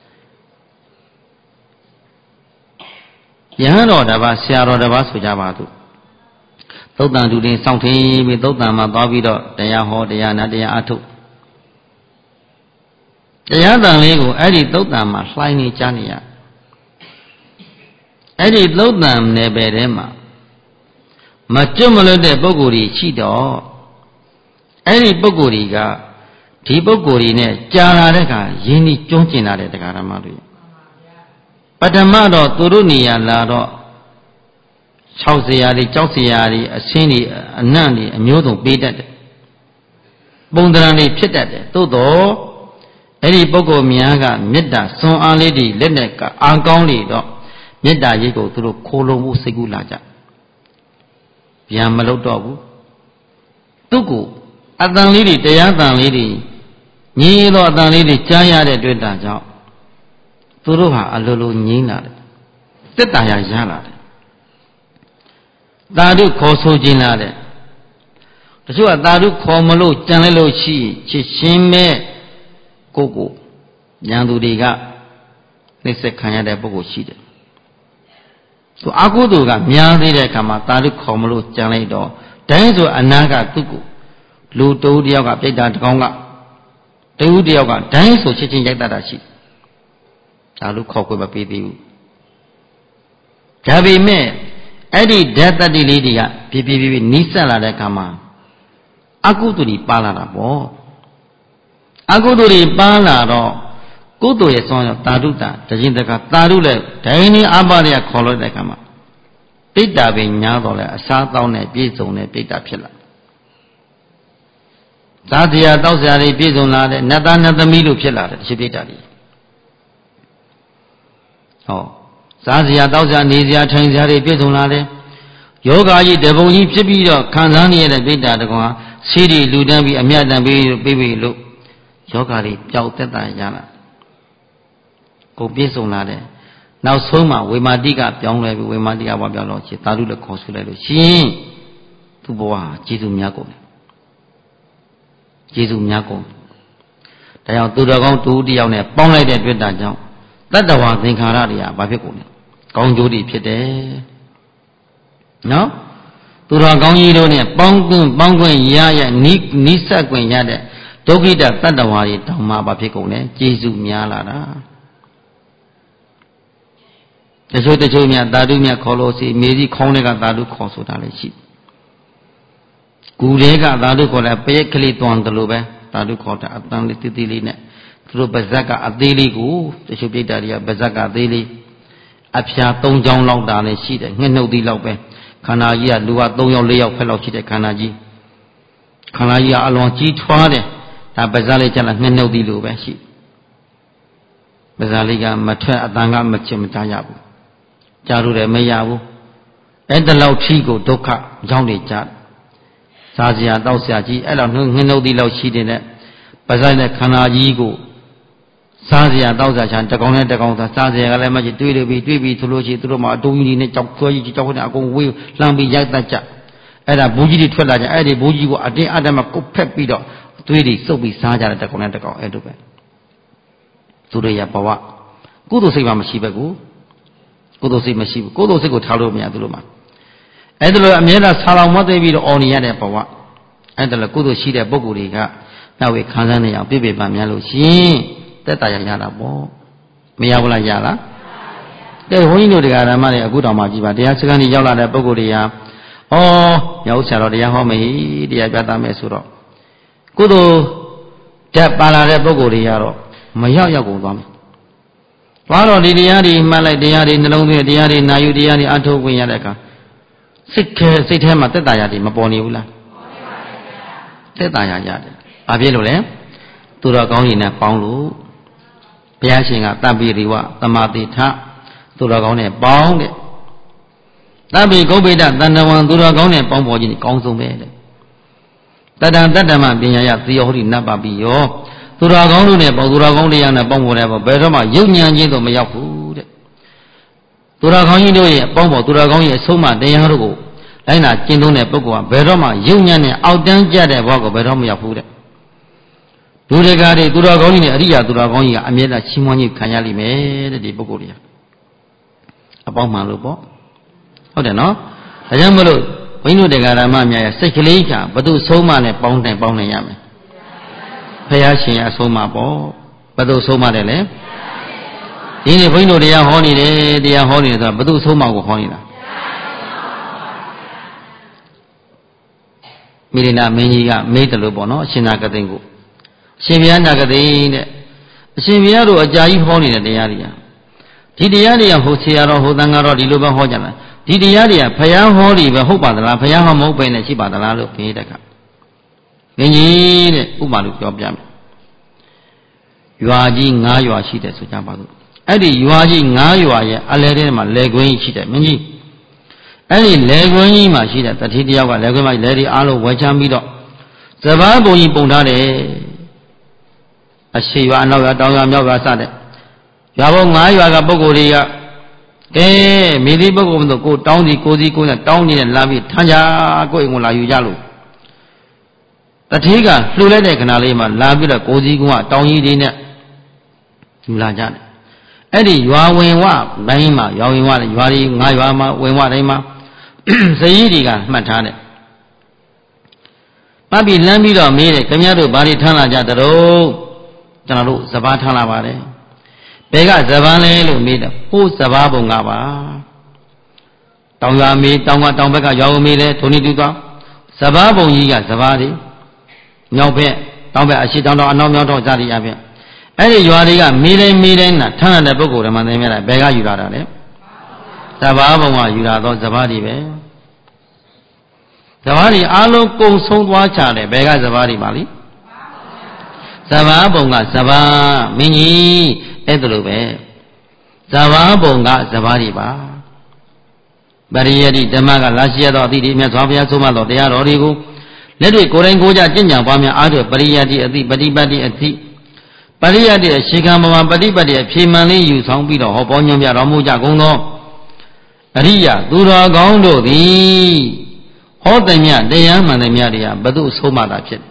ယဟန်တော်တစ်ပါးဆရာတော်တစ်ပါးဆိုကြပါသူသုတ်တန်သူတင်စောင့်ထင်းပြီးသုတ်တန်မှာသွားပြီးတော့တရားဟောတရားနာတရားအထုတ်တရားတန်လေးကိုအဲ့ဒီသုတ်တန်မှာလှိုင်းနေကြားနေရအဲ့ဒီသုတ်တန်နယ်ပယ်ထဲမှာမကျွတ်မလွတ်တဲ့ပုဂ္ဂိုလ်ကြီးရှိတော့အဲ့ဒီပုဂ္ဂိုလ်ကြီးကဒီပုဂ္ဂိုလ်ကြီးနဲ့ကြာလာတဲ့အခါရင်းနှီးကျွမ်းကျင်လာတဲ့တရားဓမ္မတွေပထမတော့သူတို့နေရာလာတော့60ရာတွေကြောက်စရာတွေအစင်းတွေအနံ့တွေအမျိုးစုံပေးတတ်တယ်ပုံသဏ္ဍာန်တွေဖြစ်တတ်တယ်သို့တော့အဲ့ဒီပုဂ္ဂိုလ်များကမေတ္တာစွမ်းအားလေးတွေလက်နဲ့ကအာကောင်းလေတော့မေတ္တာရိပ်ကိုသူတို့ခိုးလုံမှုစိတ်ကူးလာကြပြန်မလုပ်တော့ဘူးသူ့ကိုအတန်လေးတွေတရားတန်လေးတွေညီသောအတန်လေးတွေကြားရတဲ့တွေ့တာကြောင့်သူတို့ဟာအလိုလိုငြိမ်းလာတယ်တက်တာရရလာတယ်သာဓုခေါ်ဆိုခြင်းလာတယ်တချို့ကသာဓုခေါ်မလို့ကြံလိုက်လို့ရှိချစ်ချင်းမဲ့ကိုဉာဏ်သူတွေကနှိစ္စခံရတဲ့ပုဂ္ဂိုလ်ရှိတယ်သူအကုသိုလ်ကများသေးတဲ့အခါမှာသာဓုခေါ်မလို့ကြံလိုက်တော့တိုင်းဆိုအနာကသူ့ကိုလူတိုးတယောက်ကပြိတ္တာတကောင်ကတဦးတယောက်ကတိုင်းဆိုချစ်ချင်းရိုက်တတ်တာရှိဒါလို့ခေါ်ခွင့်မပေးသေးဘူးဒါပေမဲ့အဲ့ဒီဓာတ်တတ္တိလေးတွေကပြနီးစပ်လာတဲ့အခါမှာအကုသိုလ်တွေပါလာတာပေါ့အကုသိုလ်တွေပါလာတော့ကုသိုလ်ရဲ့ဆောင်းရောက်တာရုတာတရင်တကတာရုလည်းဒိုင်းနေအပါရခေါ်လို့တဲ့အခါမှာပိဋ္ဌာပင်ညာတော်လဲအစားတောင်းနဲ့ပြည့်စုံတဲ့ပိဋ္ဌာဖြစ်လာသာဇရာတောက်စရာတွေပြည့်စုံလာတဲ့နတ်သားနတ်သမီးလို့ဖြစ်လာတယ်တရှိပိဋ္ဌာတွေဟောစားစရာတောက်စရာနေစရာထိုင်စရာတွေပြည့်စုံလာတယ်ယောဂကြီးတပုံကြီးဖြစ်ပြီးတော့ခံစားနေရတဲ့ပိဋ္ဌာတကောင်စီးရီလူတန်းပြီးအမြတ်တမ်းပြီးလို့ယောဂတွေပျောက်သက်သာရလာကိုပြည့်စုံလာတယ်နောက်ဆုံးမှဝေမာတိကပြောင်းလဲပြီးဝေမာတိကဘာပြောင်းလို့ရှိသာဓုလည်းခေါ်ဆူလိုက်လို့ရှင်သူ့ဘဝကျေးဇူးများကုန်တယ်ကျေးဇူးများကုန်ဒါကြောင့်သူတော်ကောင်းတူတယောက်နဲ့ပေါင်းလိုက်တဲ့တွေ့တာကြောင့်တတ္တဝါသင်္ခါရတွေကဘာဖြစ်ကုန်လဲကောင်းကျိုးတွေဖြစ်တယ်နော်သူတော်ကောင်းကြီးတို့နဲ့ပေါင်းခွင့်ရနိစ္စခွင့်ရတဲ့ဒုက္ခိတတတ္တဝါတွေတောင်မှဘာဖြစ်ကုန်လဲကျေးဇူးများလာတာတချို့များသာဓုများခေါ်လို့စီမေကြီးခေါင်းတွေကသာဓုခေါ်ဆိုတာလည်းရှိကူတွေကသာဓုခေါ်တယ်ပရိက်ကလေးတွန်တယ်လို့ပဲသာဓုခေါ်တာအတန်လေးတိတိလေးနဲ့သူတို့ပါဇက်ကအသေးလေးကိုတချို့ပြိတ္တာတွေကပါဇက်ကအသေးလေးအဖျား3ချောင်းလောက်တာလည်းရှိတယ်ငှက်နှုတ်သီးလောက်ပဲခန္ဓာကြီးကလူက3ယောက်4ယောက်ဖက်လောက်ရှိတဲ့ခန္ဓာကြီးကအလွန်ကြီးထွားတယ်ဒါပါဇက်လေးကျလာငှက်နှုတ်သီးလိုပဲရှိပါဇက်လေးကမထွက်အတန်ကမချင်မချရဘူးကြားလို့လည်းမရဘူးအဲ့တလောက်ထီကိုဒုက္ခကြောင်းနေကြစားစရာတောက်စရာကြီးအဲ့လောက်ငှက်နှုတ်သီးလောက်ရှိတဲ့ပါဇက်နဲ့ခန္ဓာကြီးကိုစားစရာတောက်စရာချမ်းတကောင်နဲ့တကောင်သာစားစရာကလည်းမကြည့်တွေးပြီးဆိုလို့ရှိရင်သူတို့မှအတုံးကြီးနဲ့ကြောက်ခွဲကြီးကြောက်ခွဲနဲ့အကုန်ဝေးလှမ်းပြီးရိုက်တတ်ကြအဲ့ဒါဘူးကြီးတွေထွက်လာကြအဲ့ဒီဘူးကြီးကိုအတင်းအဓမ္မကုတ်ဖက်ပြီးတော့သွေးတွေစုပ်ပြီးစားကြတယ်တကောင်နဲ့တကောင်အဲ့လိုပဲသူတို့ရဘဝကုသိုလ်စိတ်မှမရှိပဲကူကုသိုလ်စိတ်မရှိဘူးကုသိုလ်စိတ်ကိုထားလို့မရသူတို့မှအဲ့ဒါလိုအမြဲတမ်းဆာလောင်မသိပြီးတော့အော်နေရတဲ့ဘဝအဲ့ဒါလိုကုသိုလ်ရှိတဲ့ပုဂ္ဂိုလ်တွေကနောက်ဝေခံစားနေအောင်ပြည့်ပြည့်ပါများလို့ရှင်တက်တာရတာပေါ့မရဘူးလားရလားတဲ့ဘုန်းကြီးတို့တရားဓမ္မတွေအခုတောင်မှကြည်ပါတရားစခန်းကြီးရောက်လာတဲ့ပုဂ္ဂိုလ်တွေကရောက်ဆရာတော်တရားဟောမယ်တရားပြသမယ်ဆိုတော့ကုသိုလ်တက်ပါလာတဲ့ပုဂ္ဂိုလ်တွေကတော့မရောက်ကုန်သွားမယ်ဘာလို့ဒီတရားတွေမှတ်လိုက်တရားတွေနှလုံးသွင်းတရားတွေနာယူတရားတွေအထုတ်ဝင်ရတဲ့အခါစိတ်ထဲမှာတက်တာရတယ်မပေါ်နေဘူးလားတက်တာရတယ်ဘာဖြစ်လို့လဲသူတော်ကောင်းကြီးနဲ့ပေါင်းလို့ဘုရားရှင်ကတပ္ပိရိဝသမာတိထသူတော်ကောင်းနဲ့ပေါင်းတဲ့တပ္ပိဂုဗ္ဗေဒတန္တဝံသူတော်ကောင်းနဲ့ပေါင်းပေါ်ခြင်းကောင်းဆုံးပဲတဲ့တတ္တတတ္တမပညာယသေယဟောတိနတ်ပါပိယောသူတော်ကောင်းတို့နဲ့ပေါင်းသူတော်ကောင်းတရားနဲ့ပေါင်းပေါ်တယ်ပေါ့ဘယ်တော့မှယုံဉာဏ်ချင်းတော့မရောက်ဘူးတဲ့သူတော်ကောင်းကြီးတို့ရဲ့ပေါင်းပေါ်သူတော်ကောင်းရဲ့အဆုံးအမတရားတို့ကိုလိုက်နာကျင့်သုံးတဲ့ပုဂ္ဂိုလ်ကဘယ်တော့မှယုံဉာဏ်နဲ့အောက်တန်းကြတဲ့ဘဝကိုဘယ်တော့မှမရောက်ဘူးတဲ့ဒုရကတွေသူတော်ကောင်းကြီးနဲ့အရိယာသူတော်ကောင်းကြီးကအမြဲတမ်းချီးမွမ်းခြင်းခံရလိမ့်မယ်တဲ့ဒီပုဂ္ဂိုလ်တွေအပေါင်းမှန်လို့ပေါ့ဟုတ်တယ်နော်ဒါကြောင့်မလို့ဘုန်းကြီးတို့တရားဓမ္မများရဲ့စိတ်ကလေးကဘသူဆုံးမနဲ့ပေါင်းနိုင်ရမယ်ဘုရားရှင်ရဲ့အဆုံးမပေါ့ဘသူဆုံးမတယ်လဲဒီနေ့ဘုန်းကြီးတို့တရားဟောနေတယ်ဆိုတာဘသူဆုံးမကိုဟောနေတာမိရိနာမင်းကြီးကမေးတယ်လို့ပေါ့နော်အရှင်နာဂသိန်းကိုအရှင်ဘုရားနာဂသိန်းတဲ့အရှင်ဘုရားတို့အကြာကြီးဟောနေတဲ့တရားတွေကဒီတရားတွေကဟိုဆရာတော်ဟိုသံဃာတော်ဒီလိုပဲဟောကြတာဒီတရားတွေကဘုရားဟောတွေပဲဟုတ်ပါသလားဘုရားဟောမဟုတ်ပဲနဲ့ရှိပါသလားလို့မေးတဲ့အခါမင်းကြီးတဲ့ဥပမာလို့ပြောပြမယ်ရွာကြီး9ရွာရှိတယ်ဆိုကြပါစို့အဲ့ဒီရွာကြီး9ရွာရဲ့အလဲထဲမှာလယ်ကွင်းကြီးရှိတယ်မင်းကြီးအဲ့ဒီလယ်ကွင်းကြီးမှာရှိတဲ့တတိတယောက်ကလယ်ကွင်းမှာလယ်တွေအားလုံးဝယ်ချမ်းပြီးတော့စဘာပုံကြီးပုံထားတယ်အရှိရွာအနောက်ရွာတောင်ရွာမြောက်ရွာစတဲ့ရွာပေါင်း9ရွာကပုဂ္ဂိုလ်တွေကကဲမိသည့်ပုဂ္ဂိုလ်တို့ကိုတောင်းစီကိုစီကိုနဲ့တောင်းနေတဲ့လာပြီးထမ်းကြကိုအိမ်ကိုလာယူကြလို့တတိကလှူလိုက်တဲ့ခဏလေးမှာလာပြီးတော့ကိုစီကတောင်းကြီးတွေနဲ့ယူလာကြတယ်အဲ့ဒီရွာဝင်ဝတိုင်းမှာရွာဝင်ဝရွာတွေ9ရွာမှာဝင်ဝတိုင်းမှာဇယီတွေကမှတ်ထားတယ်ပတ်ပြီးလမ်းပြီးတော့မေးတယ်ခင်ဗျားတို့ဘာတွေထမ်းလာကြသလဲကျွန်တော်တို့စဘာထမ်းလာပါတယ်ဘယ်ကစဘာလဲလို့မေးတယ်ဟိုးစဘာပုံကပါတောင်ရွာမေးတောင်ဘက်ကရွာကိုမေးတယ်ထိုနည်းတူသွားစဘာပုံကြီးကစဘာတွေမြောက်ဘက်တောင်ဘက်အရှိတောင်တော်အနောက်မြောက်တော်စသည်အပြင် Any you are the meeting, turn the book of the Mandamera, Bega Yurada. Sababa, you are those Zavadi. Zavadi, Alo go so watch out, Bega Zavadi Mali. Savabonga, Sava, Mini, Edrube. Savabonga, Zavadiba. Bariadi, Damaga, Lasia, the Mesavia, Suma, they are Origo. Let it go and go to Jinja, Bamia, Ado, Bariadi, at the Badibadi at the Bariadi, Shikama, Badibadi, Pimani, you sound below, Hoponia, Ramuja, Gono. Ria, Dura, Gondo, the Hotamia, the Yamanamia, Badu, Soma, that shit.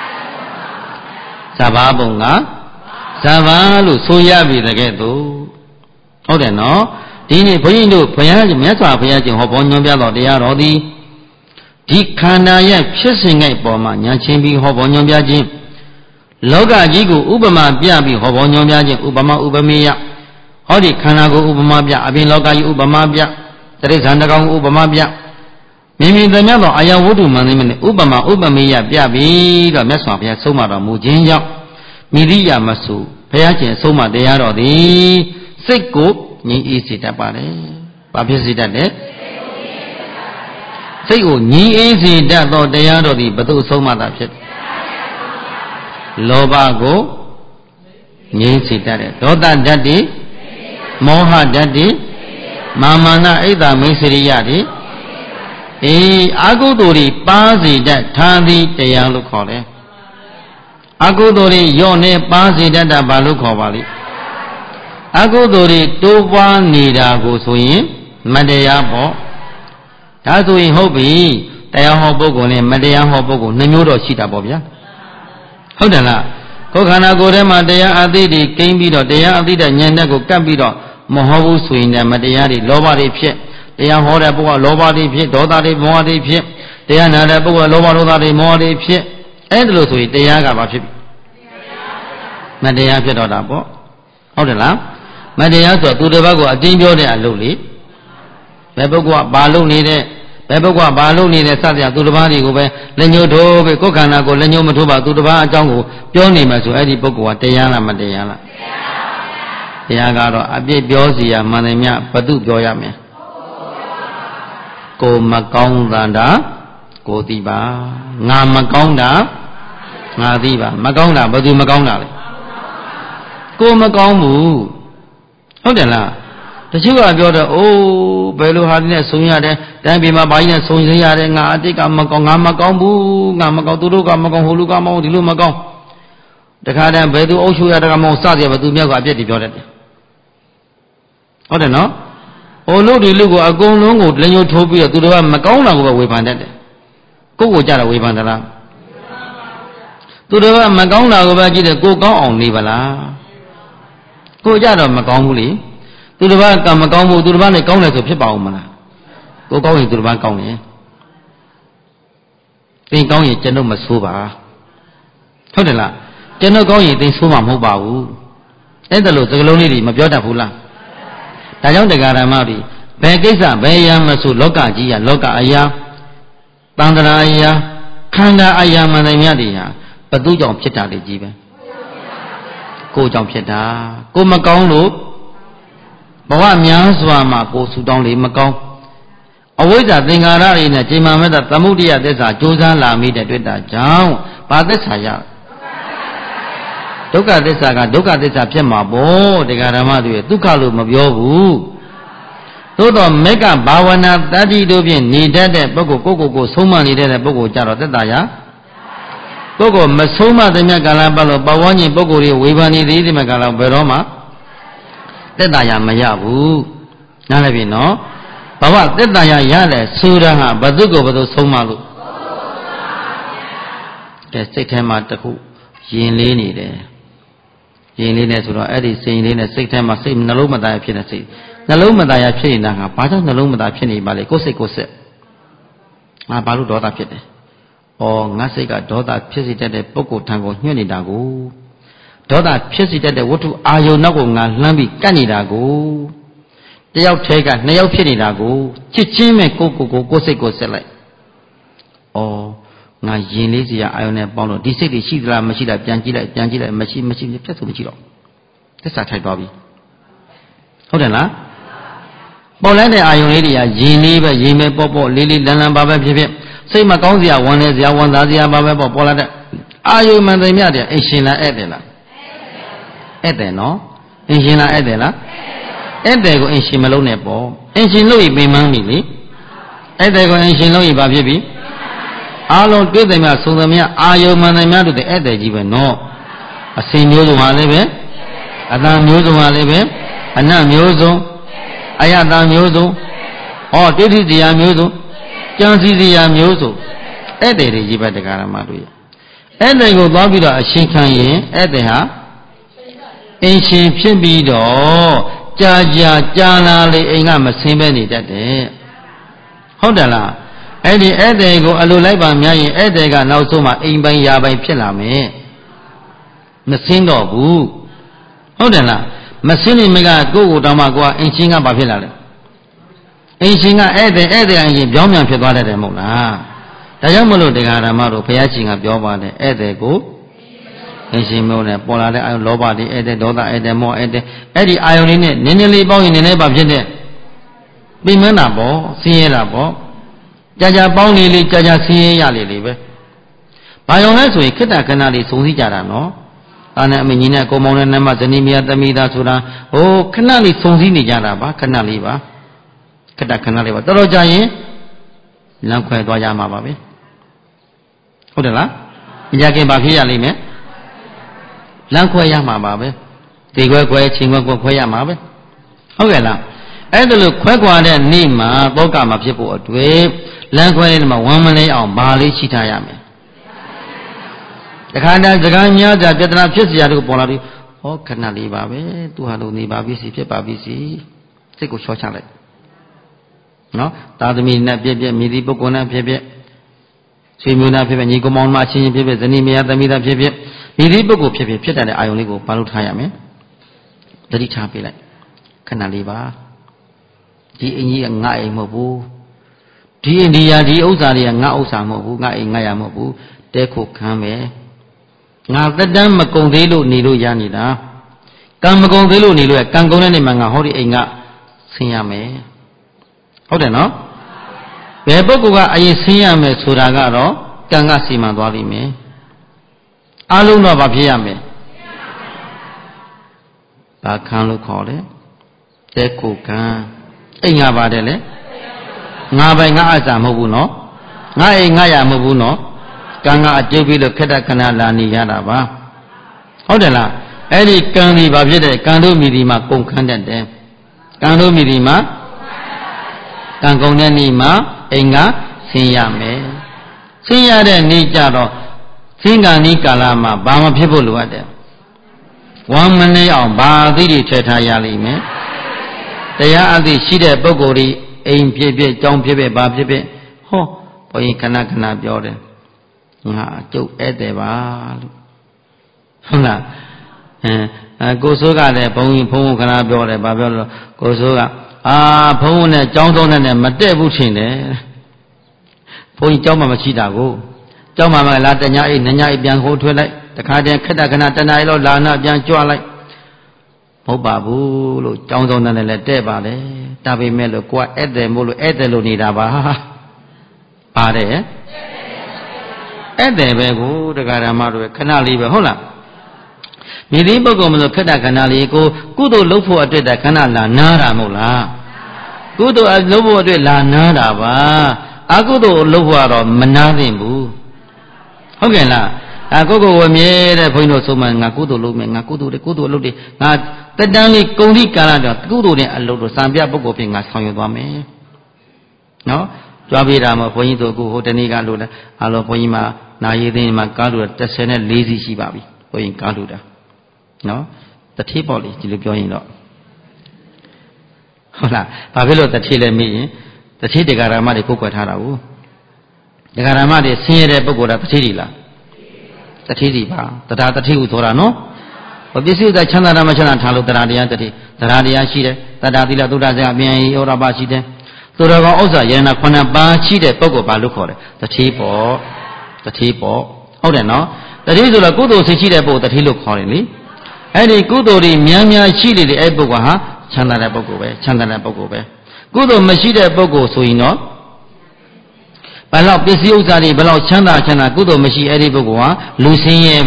Savabonga, Savalu, Soyabi, the ghetto. Oh, then, no. Dini, Poyindu, Poyaj, Mesa, Poyaj, Hoponia, they are all the Dikanaya, Chessing a Boma, Yanchimbi, Hoponia, Loga Jigu, Ubama, Biabi, Hoponia, Ubama, Ubamia, Hodi Kanago, Ubamabia, Abin Loga, Ubamabia, there is Andagang, Ubamabia. Mimi the Mello, Ayawudu, Maniman, Ubama, Ubamia, Biabi, the Mesopia, Soma, Mujinja, Miria Masu, Payachin, Soma, they are the Seko, Ni easy tapare, Babisita de Seko, Ni easy that or they are the Batu Soma that shit. Lobago, Ni Sita, Dota Daddy, Moha Daddy, Mamana Eda Misriadi. Agudori, Bazi, that Tandi, the Yalu Kore. Agudori, Yone, Bazi, that Balu Kovali. Agudori, Tuba, Nida, Gosuin, Madea Bo. Tazu in Hobi, Tayahobogo, Madea Hobogo, Namuro Shita Bobia. Hodana, Kokana Gorema, Dea Adidi, Kimbido, Dea Adida, Yandago, Cabido, Mohavu Swin, Madeari, Lobari Pit. They are hot about Lobadi Pit, Dodari, Modi Pit. They are not about Lobadi, Modi Pit. Endless with the Yaga Baship. Madea Pedodabo. Hodela. Madea to the Bago, a Dingo de Aluli. Bebogua Balu needed. Bebogua Balu needed Sadia to the body go by Lenyo Dobe, Kokana go, Lenyo Matuba to the Bar Jango, Johnny Masu, Eddie Bogua, Tayana Madeana. The Yagaro, Abi Biosia, Manemia, Padu Joyame. Go Magonda, go Diba, Namagonda, Nadiba, Magonda, Badu Magonda. Go Magongu. Hodela. The sugar builder, oh, Belu Hardness, Sunya, then be my buying Sunya, and I think I'm Magongu, Namakoturu, Gamagong, Hulugamo, Dilumagong. The Kadan Bedu Oshu Adamo Sadia, but do me a bit devoted. Hodena. Oh, no, the look of a go long would let you to be a to the Macona over weapon that. Go Jara weapon that. To the Macona over the go on Nivala. Go Jara Maconguli. To the Macongo to the Valley Congress of Pipaumana. Go going to the Maconi. Think on it, General Masuba. Todela. General going, think Suma Mobau. And the Lozoloni, Mabioda Hula. Tajon the Garamari, Begisa, Bayam, Masu, Loka, Gia, Loka Aya, Bandara Aya, Kanda Aya, Manamadia, Paduja of Chita de Jiba. Go jump Chita, go Macon, Bawamia, Swama, go Sudan, Macon. Always I think I in a Jimamada, Tamudia, there's a Josa La Mida, Jao, but that's Haya. Doka this a Pema Bo, the Garamadu, Dukalu Mabiobu. Toto Mega Bawana, Daddy Dubian, needed a Bogo, Gogo, Soma needed a Bogo Jaro, Daya. Bogo, Masoma, the Megalabalo, Bawani, Bogori, Wivani, the Megala, Beroma. The Daya Mayabu. Nalabino. Bawa, the Daya Yale, Suraha, Badugo, Bado Somalu. Just take him at the who. Yinlini there. Yinlina to Eddie saying in a sick time, I say, Naloma Diapinacy. Naloma Diapina, Pata Naloma Diapini, Balikose Cose. My Balu daughter Pit. Or Nasika daughter Pisited a Poco Tango, Unidago. Daughter Pisited the Wotu Ayo Nago, Lambi Canidago. They outtake at Nail Pinidago, Chichime Coco, Cose Cose. Or Najinizia Ione Bono, this city, she la Machida, Jangila, Machine, Machine, Machine, သစ္စာထိုက်သွားပြီဟုတ်တယ်လားပေါ်လိုက်တဲ့အာယုံလေးတွေကယင်လေးပဲယင်ပဲပေါ့ပေါ့လေးလေးလန်းလန်းပါပဲဖြစ်ဖြစ်စိတ်မကောင်းစရာဝန်နေစရာဝန်သားစရာပါပဲပေါ့ပေါ်လာတဲ့အာယုံမှန်တယ်မြတ်တယ်အင်ရှင်လားဧည့်တယ်လားဧည့်တယ်နော်အင်ရှင်လားဧည့်တယ်လားဧည့်တယ်ကိုအင်ရှင်မလုံးနဲ့ပေါ့အင်ရှင်လို့ရင်ပင်မန်းပြီလေဧည့်တယ်ကိုအင်ရှင်လို့ရင်ဘာဖြစ်ပြီအားလုံးတွေ့တယ်မြသုံးတယ်မြအာယုံမှန်တယ်မြတ်တို့တဲ့ဧည့်တယ်ကြီးပဲနော်အစင်မျိုးစုံဟာလည်းပဲအတန်မျိုးစုံဟာလည်းပဲအနတ်မျိုးစုံအယတမျိုးစုံဟောတိဋ္ဌိတရားမျိုးစုံကြံစည်တရားမျိုးစုံဧည့်သည်တွေကြီးပဲတရားဓမ္မတို့ရဲ့ဧည့်သည်ကိုသွားပြီးတော့အရှင်ခံရင်ဧည့်သည်ဟာအင်ရှင်ဖြစ်ပြီးတော့ကြာလာလေအိမ်ကမဆင်းပဲနေတတ်တယ်ဟုတ်တယ်လားအဲ့ဒီဧည့်သည်ကိုအလိုလိုက်ပါများရင်ဧည့်သည်ကနောက်ဆုံးမှအိမ်ပိုင်းယာပိုင်းဖြစ်လာမယ်မဆင်းတော့ဘူးဟုတ်တယ်လားမဆင်းနေမကကိုယ့်ကိုယ်တောင်မှကိုကအင်ရှင်ကဘာဖြစ်လာလဲအင်ရှင်ကဧည့်သည်အင်ရှင်ပြောင်းပြန်ဖြစ်သွားတတ်တယ်မဟုတ်လားဒါကြောင့်မလို့တရားဓမ္မတို့ဘုရားရှင်ကပြောပါတယ်ဧည့်သည်ကိုအင်ရှင်မျိုးနဲ့ပေါ်လာတဲ့အာယုလောဘတွေဧည့်သည်ဒေါသဧည့်သည်မောဧည့်သည်အဲ့ဒီအာယုလေးနဲ့နည်းနည်းလေးပေါင်းရင်နည်းနည်းပါဖြစ်တဲ့ပြင်းမနာပေါ့ဆင်းရဲတာပေါ့ကြာပေါင်းနေလေကြာဆင်းရဲရလေပဲဘာကြောင့်လဲဆိုရင်ခိတ္တခဏလေးစုံစည်းကြတာနော်အာနဲ့အမကြီးနဲ့ကိုမောင်နဲ့နမဇနီးမယားသမီးသားဆိုတာဟိုခဏလေးစုံစည်းနေကြတာပါခဏလေးပါခဏလေးပါတော်တော်ကြာရင်လမ်းခွဲသွားကြမှာပါပဲဟုတ်တယ်လားရခင်ဘာဖြစ်ရလိမ့်မယ်လမ်းခွဲရမှာပါပဲဒီခွဲချင်းခွဲရမှာပဲဟုတ်ကဲ့လားအဲ့ဒါလို့ခွဲခွာတဲ့နေ့မှာတောကမှာဖြစ်ဖို့အတွေ့လမ်းခွဲတဲ့မှာဝမ်းမလဲအောင်ဘာလေးရှိထားရမယ်တခါတည်းစကားများကြပြဿနာဖြစ်เสียတို့ပေါ်လာပြီးဟောခဏလေးပါပဲသူဟာလို့နေပါပြီစီဖြစ်ပါပြီစီစိတ်ကိုချောချလိုက်နော်သာသမီနဲ့ပြည့်မိသည့်ပုဂ္ဂိုလ်နဲ့ဖြစ်ဆွေမျိုးနဲ့ဖြစ်ညီကောင်မောင်မချင်းချင်းဖြစ်ဇနီးမယားသမီးသားဖြစ်မိသည့်ပုဂ္ဂိုလ်ဖြစ်တဲ့အာယုံလေးကိုဘာလို့ထားရမလဲတတိထားပေးလိုက်ခဏလေးပါဒီအင်းကြီးကငါအိမ်မဟုတ်ဘူးဒီအိန္ဒိယဒီဥစ္စာတွေကငါဥစ္စာမဟုတ်ဘူးငါအိမ်ငါရမဟုတ်ဘူးတဲခုခံမယ်ငါသက်တမ်းမကုံသေးလို့နေလို့ရနေတာကံမကုံသေးလို့နေလို့ကံကုံတဲ့နေမှာငါဟောဒီအိမ်ကဆင်းရမယ်ဟုတ်တယ်နော်ဘယ်ပုဂ္ဂိုလ်ကအရင်ဆင်းရမယ်ဆိုတာကတော့ကံကစီမံသွားလိမ့်မယ်အလုံးတော့ဘာဖြစ်ရမယ်ဘာခံလို့ခေါ်တယ်တဲခုခံအိမ်ငါပါတယ်လေငါပိုင်ငါအစာမဟုတ်ဘူးနော်ငါအိမ်ငါရမဟုတ်ဘူးနော်ကံကအကျိုးပြီးလို့ခက်တခဏလာနေရတာပါဟုတ်တယ်လားအဲ့ဒီကံဒီဘာဖြစ်တဲ့ကံတို့မိဒီမှာကုန်ခန်းတတ်တယ်ကံတို့မိဒီမှာကံကုန်တဲ့နေ့မှာအိမ်ကဆင်းရမယ်ဆင်းရတဲ့နေ့ကြတော့ဆင်းကံဤကာလမှာဘာမှဖြစ်ဖို့လိုအပ်တယ်ဝမ်းမနေအောင်ဘာအသိတွေထည့်ထားရလိမ့်မယ်တရားအသိရှိတဲ့ပုဂ္ဂိုလ်ဒီအိမ်ဖြစ်ဖြစ်ကြောင်းဖြစ်ဖြစ်ဘာဖြစ်ဖြစ်ဟောဘုရင်ခဏပြောတယ်ငါအကျုပ်ဧည့်သည်ပါလို့ဟုတ်လားကိုစိုးကလည်းဘုံခဏပြောတယ်ဘာပြောလို့ကိုစိုးကဘုံနဲ့ကြောင်းဆုံးနဲ့မတက်ဘူးထင်တယ်ဘုံကြောင်းမှမရှိတာကိုကြောင်းမှလာတညာအိတ်ညအိတ်ပြန်ခိုးထွက်လိုက်တခါတည်းခက်တခဏတနာရီလောက်လာနာပြန်ကြွလိုက်မဟုတ်ပါဘူးလို့ကြောင်းဆုံးနဲ့လည်းတဲ့ပါလေဒါပေမဲ့လို့ကိုကဧည့်သည်မို့လို့ဧည့်သည်လို့နေတာပါပါတယ်ဧည့်သည်ပဲကိုတရားဓမ္မတို့ခဏလေးပဲဟုတ်လားမိသည့်ပုဂ္ဂိုလ်မလို့ခက်တာခဏလေးကိုကုသိုလ်လုပ်ဖို့အတွက်ခဏလာနားတာမဟုတ်လားကုသိုလ်လုပ်ဖို့အတွက်လာနားတာပါအကုသိုလ်လုပ်ဖို့ကတော့မနာသင့်ဘူးဟုတ်ကဲ့လားကိုကိုဝမြဲတဲ့ဘုန်းကြီးတို့ဆုံးမငါကုသိုလ်လုပ်မယ်ငါကုသိုလ်လုပ်တယ်ငါတက်တန်းလေးကုံတိကာလတော့ကုသိုလ်နဲ့အလုပ်တော့စံပြပုဂ္ဂိုလ်ဖြစ်ငါဆောင်ရွက်သွားမယ်နော်ကြွားပေးတာမဘုန်းကြီးတို့အခုဟိုတနေ့ကလို့လဲအလောဘုန်းကြီးမှာနာရီသိန်းမှာကားလို့34စီးရှိပါပြီဘုန်းကြီးကားလို့တာနော်တတိပေါ့လေဒီလိုပြောရင်တော့ဟုတ်လားဘာဖြစ်လို့တတိလဲမေးရင်တတိတရားဓမ္မတွေကိုယ်ကွယ်ထားတာကိုတရားဓမ္မတွေဆင်းရဲတဲ့ပုဂ္ဂိုလ်ကတတိလားတတိစီပါတရားတတိဟုဆိုတာနော်ပစ္စည်းဥစ္စာချမ်းသာတာမချမ်းသာထားလို့တရားတရားတတိတရားတရားရှိတယ်တရားသီလသုဒ္ဓဇေအပြင်ဩရပါရှိတယ်သူတော်ကောင်းဥစ္စာယန္နာ9ပါးရှိတဲ့ပုဂ္ဂိုလ်ဘာလို့ခေါ်တယ်တတိပေါ့ဟုတ်တယ်နော်တတိဆိုတော့ကုသိုလ်စိတ်ရှိတဲ့ပုဂ္ဂိုလ်တတိလို့ခေါ်တယ်လေ Edi kudori miamia shili di epogo ha chanda da pogo be chanda da pogo be kudo mashide pogo soino balau pisi usari balau chanda chanda kudo mashi edi pogo ha lusinye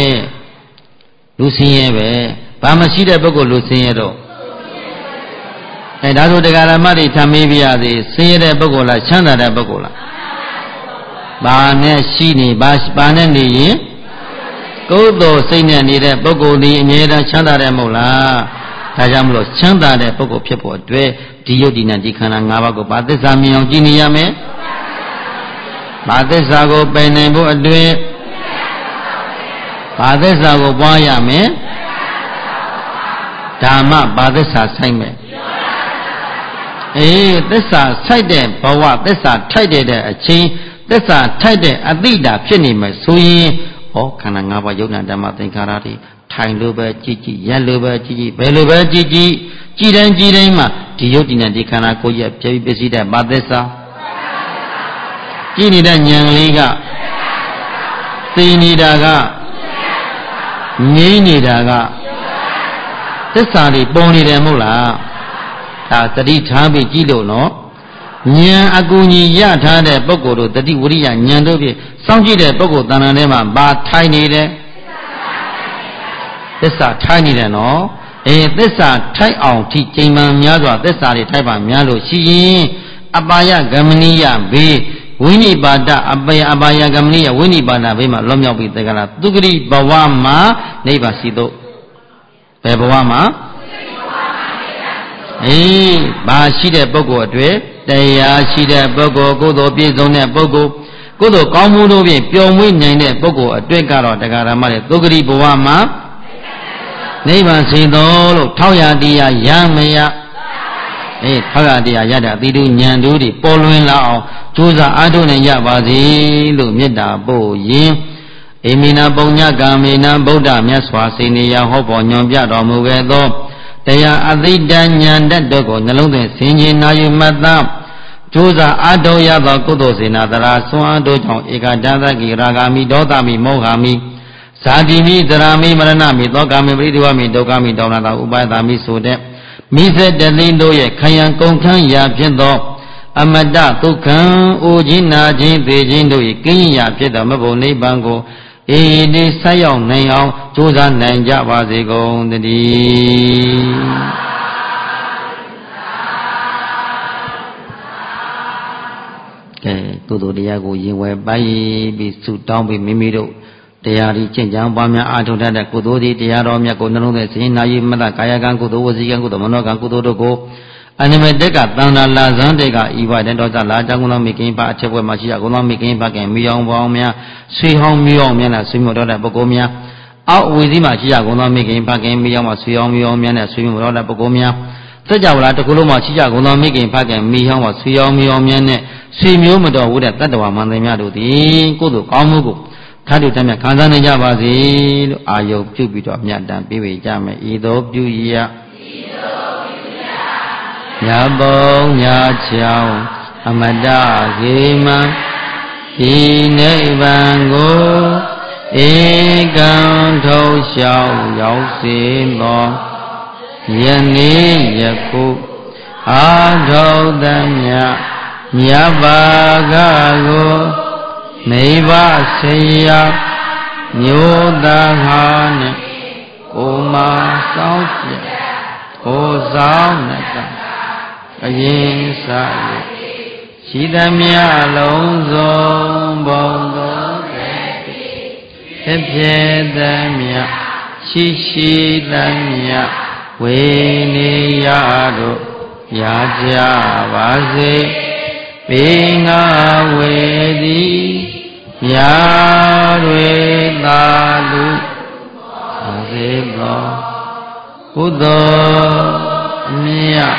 be ba mashide pogo lusinye do da so dagara mari thami biya di sinye de pogo la chanda da pogo la ba ne shi ni ba ne ni yin kudo signe ni de pogo ni amye da chanda de mo laဒါကြောင့်မလို့ချမ်းသာတဲ့ပုဂ္ဂိုလ်ဖြစ်ဖို့အတွက်ဒီယုတ်ဒီနံဒီခန္ဓာ၅ပါးကိုဘာသစ္စာမြင်အောင်ကြည့်နေရမယ်။ဘာသစ္စာကိုပယ်နိုင်ဖို့အတွက်ဘာသစ္စာကိုပွားရမယ်။ဓမ္မဘာသစ္စာဆိုင်မယ်။သစ္စာဆိုင်တဲ့ဘဝသစ္စာထိုက်တဲ့အချင်းသစ္စာထိုက်တဲ့အတိတာဖြစ်နေမယ်ဆိုရင်ဟောခန္ဓာ၅ပါးယုတ်နံဓမ္မသင်္ခါရတွေထိုင်လို့ပဲကြည်ကြည်ရက်လို့ပဲကြည်ကြည်ဘယ်လိုပဲကြည်ကြည်ကြည်တိုင်းမှာဒီယုတ်ဒီနဲ့ဒီခန္ဓာကိုယ်ရဲ့ပြည့်ပစ္စည်းတဲ့ဘာသစ္စာကြည်နေတဲ့ဉာဏ်လေးကသိနေတာကငြိမ့်နေတာကသစ္စာတွေပေါ်နေတယ်မဟုတ်လားဒါတတိထားပြီးကြည့်လို့နော်ဉာဏ်အကူကြီးရထားတဲ့ပုဂ္ဂိုလ်တို့တတိဝိရိယဉာဏ်တို့ဖြင့်စောင့်ကြည့်တဲ့ပုဂ္ဂိုလ်တဏ္ဍာထဲမှာဘာထိုင်နေတယ်သစ္စာထိုင်နေတယ်နော်သစ္စာထိုက်အောင်ထိချိန်မှန်များစွာသစ္စာတွေထိုက်ပါများလို့ရှိရင်အပါယဂမနိယဘေးဝိနိပါဒအပါယဂမနိယဝိနိပါဒဘေးမှာလွတ်မြောက်ပြီးတက္ကရာသူဂရိဘဝမှာနိဗ္ဗာန်ရှိသို့ဘယ်ဘဝမှာဘာရှိတဲ့ပုဂ္ဂိုလ်အတွေ့တရားရှိတဲ့ပုဂ္ဂိုလ်ကိုယ်တော်ပြည့်စုံတဲ့ပုဂ္ဂိုလ်ကိုယ်တော်ကောင်းမှုတို့ဖြင့်ပျော်မွေ့နိုင်တဲ့ပုဂ္ဂိုလ်အတွေ့ကတော့တက္ကရာမတဲ့သူဂရိဘဝမှာနိဗ္ဗာန်ရှိတော်လို့ထောက်ရတရားရမရထောက်ရတရားရတဲ့အတိတုဉာဏ်တို့တွေပေါ်လွင်လာအောင်ကြိုးစားအားထုတ်နိုင်ကြပါစေလို့မေတ္တာပို့ရင်အိမိနာပုညကာမေနဗုဒ္ဓမြတ်စွာစေနေရဟောပေါ်ညွန်ပြတော်မူခဲ့သောတရားအသိတဉာဏ်တတ်တို့ကိုနှလုံးသွင်းဆင်ခြင်နာယူမှတ်သားကြိုးစားအားထုတ်ရသောကုသိုလ်စေနာတရာဆွမ်းအားတို့ကြောင့်ဧကတသကိရာဂာမိဒေါသမိမောဟမိဇာတိမိသရမိမရဏမိသောကမိပရိဒီဝမိဒုက္ခမိတောင်းတာဥပါဒာမိဆိုတဲ့မိစေတသိန်းတို့ရဲ့ခယံကုန်ခန်းရာဖြစ်သောအမတဒုက္ခံအိုခြင်းနာခြင်းသေခြင်းတို့၏ကင်းရာဖြစ်သောမဘုံနိဗ္ဗာန်ကိုဒီဆက်ရောက်နိုင်အောင်ကြိုးစားနိုင်ကြပါစေကုန်သတည်းကဲကုသိုလ်တရားကိုရင်ဝယ်ပိုက်ပြီးဆုတောင်းပြီးမိမိတို့တရားဒီကျင့်ကြံပွားများအားထုတ်တတ်တဲ့ကုသိုလ်ဒီတရားတော်မြတ်ကိုနှလုံးသွင်းစဉ်းနာယူမှတ်ကာယကံကုသိုလ်ဝစီကံကုသိုလ်မနောကံကုသိုလ်တို့ကိုအနိမေတ္တကသန္တာလာဇန်တေကဤဘတဲ့တော်ကြလာတောင်းကုသောမိခင်ပါအချက်ပွဲမှာရှိရကုသောမိခင်ပါကံမိအောင်ပေါင်းများဆွေဟောင်းမျိုးအောင်များနဲ့ဆွေမျိုးတော်တဲ့ပုဂ္ဂိုလ်များအောက်ဝီစီမှာရှိရကုသောမိခင်ပါကံမိအောင်မှာဆွေဟောင်းမျိုးအောင်များနဲ့ဆွေမျိုးတော်တဲ့ပုဂ္ဂိုလ်များစัจ java လာတစ်ခုလုံးမှာရှိကြကုသောမိခင်ဖခင်မိဟောင်းမှာဆွေဟောင်းမျိုးအောင်များနဲ့ဆွေမျိုးမတော်ဘူးတဲ့တတ္တဝါမန္တများတို့သည်ကိုယ်တို့ကောင်းမှုကိုထာတုတမ်းမြခံစားနိုင်ကြပါစေလို့အာယုပြုပြီးတော့မြတ်တမ်းပေးဝေကြမယ်ဤသို့ပြုရညာပုံညာချောင်းအမတဂေမံဒီနိဗ္ဗာန်ကိုဧကံထုံးလျှောက်ရောက်စေသောယနေ့ယခုအာထုံးသမျှမြတ်ဘာကကိုနိဗ္ဗာန်ဆေယမျိုးသားဟာနဲ့ကိုမစောင်းပြကိုဆောင်နဲ့အရင်စားရရှိသမျှလုံးစုံဘုံသောဖြစ်ဖြစ်သမျှရှိရှိသမျှဝေနေရတို့ရကြပါစေပေငါဝေသည်မြာတွေသာလူအစေသောကုသိုလ်မြတ်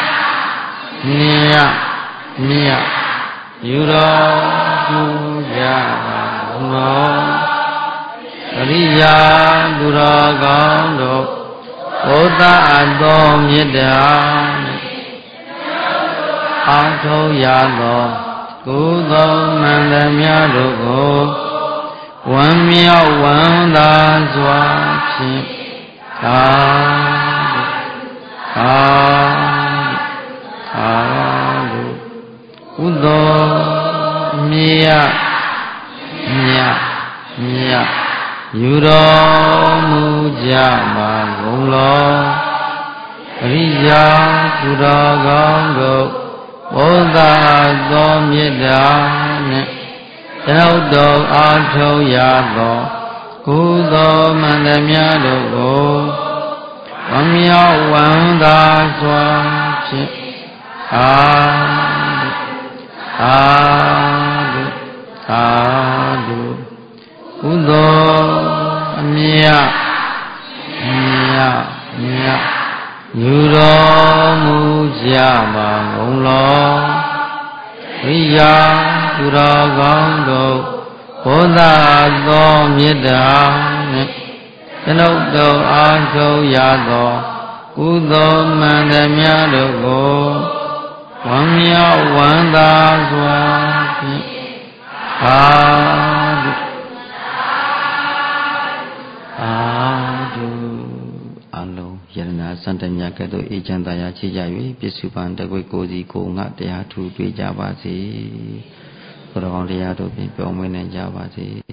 မြတ်ယူတော်မူကြပါသောအရိယာသူတော်ကောင်းတို့ဘုရားသောမေတ္တာအားထုတ်ရသောကုသိုလ်မှန်သမျှတို့ကိုဝမ်းမြောက်ဝမ်းသာစွာဖြင့်ခကုသိုလ်မြတ်ယူတော်မူကြပါကုန်လောအရိယာသူတော်ကောင်းတို့ဘုရားသောမေတ္တာနှင့်ကျွန်ုပ်တို့အားထုတ်ရသောကုသိုလ်မှန်သမျှတို့ကိုဝမ်းမြောက်ဝမ်းသာစွာဖြင့်အာတုကုသိုလ်အမြတ်ယူတော်မူကြပါကုန်လောဝိယာသူတော်ကောင်းတို့ဘုရားသောမေတ္တာနှင့်ကျွန်ုပ်တို့အားထုတ်ရသောကုသိုလ်မှန်သမျှတို့ကိုဝမ်းမြောက်ဝမ်းသာစွာဖြင့်အာတုအလုံးယရနာစံတမြတ်ကဲ့သို့အေးချမ်းသာယာချေကြ၍ပြစ္စုပန်တကွေကိုစီကိုငါတရားထူတွေ့ကြပါစေဘုရားတရားတို့ဖြင့်ပြောင်းမွေးနိုင်ကြပါစေ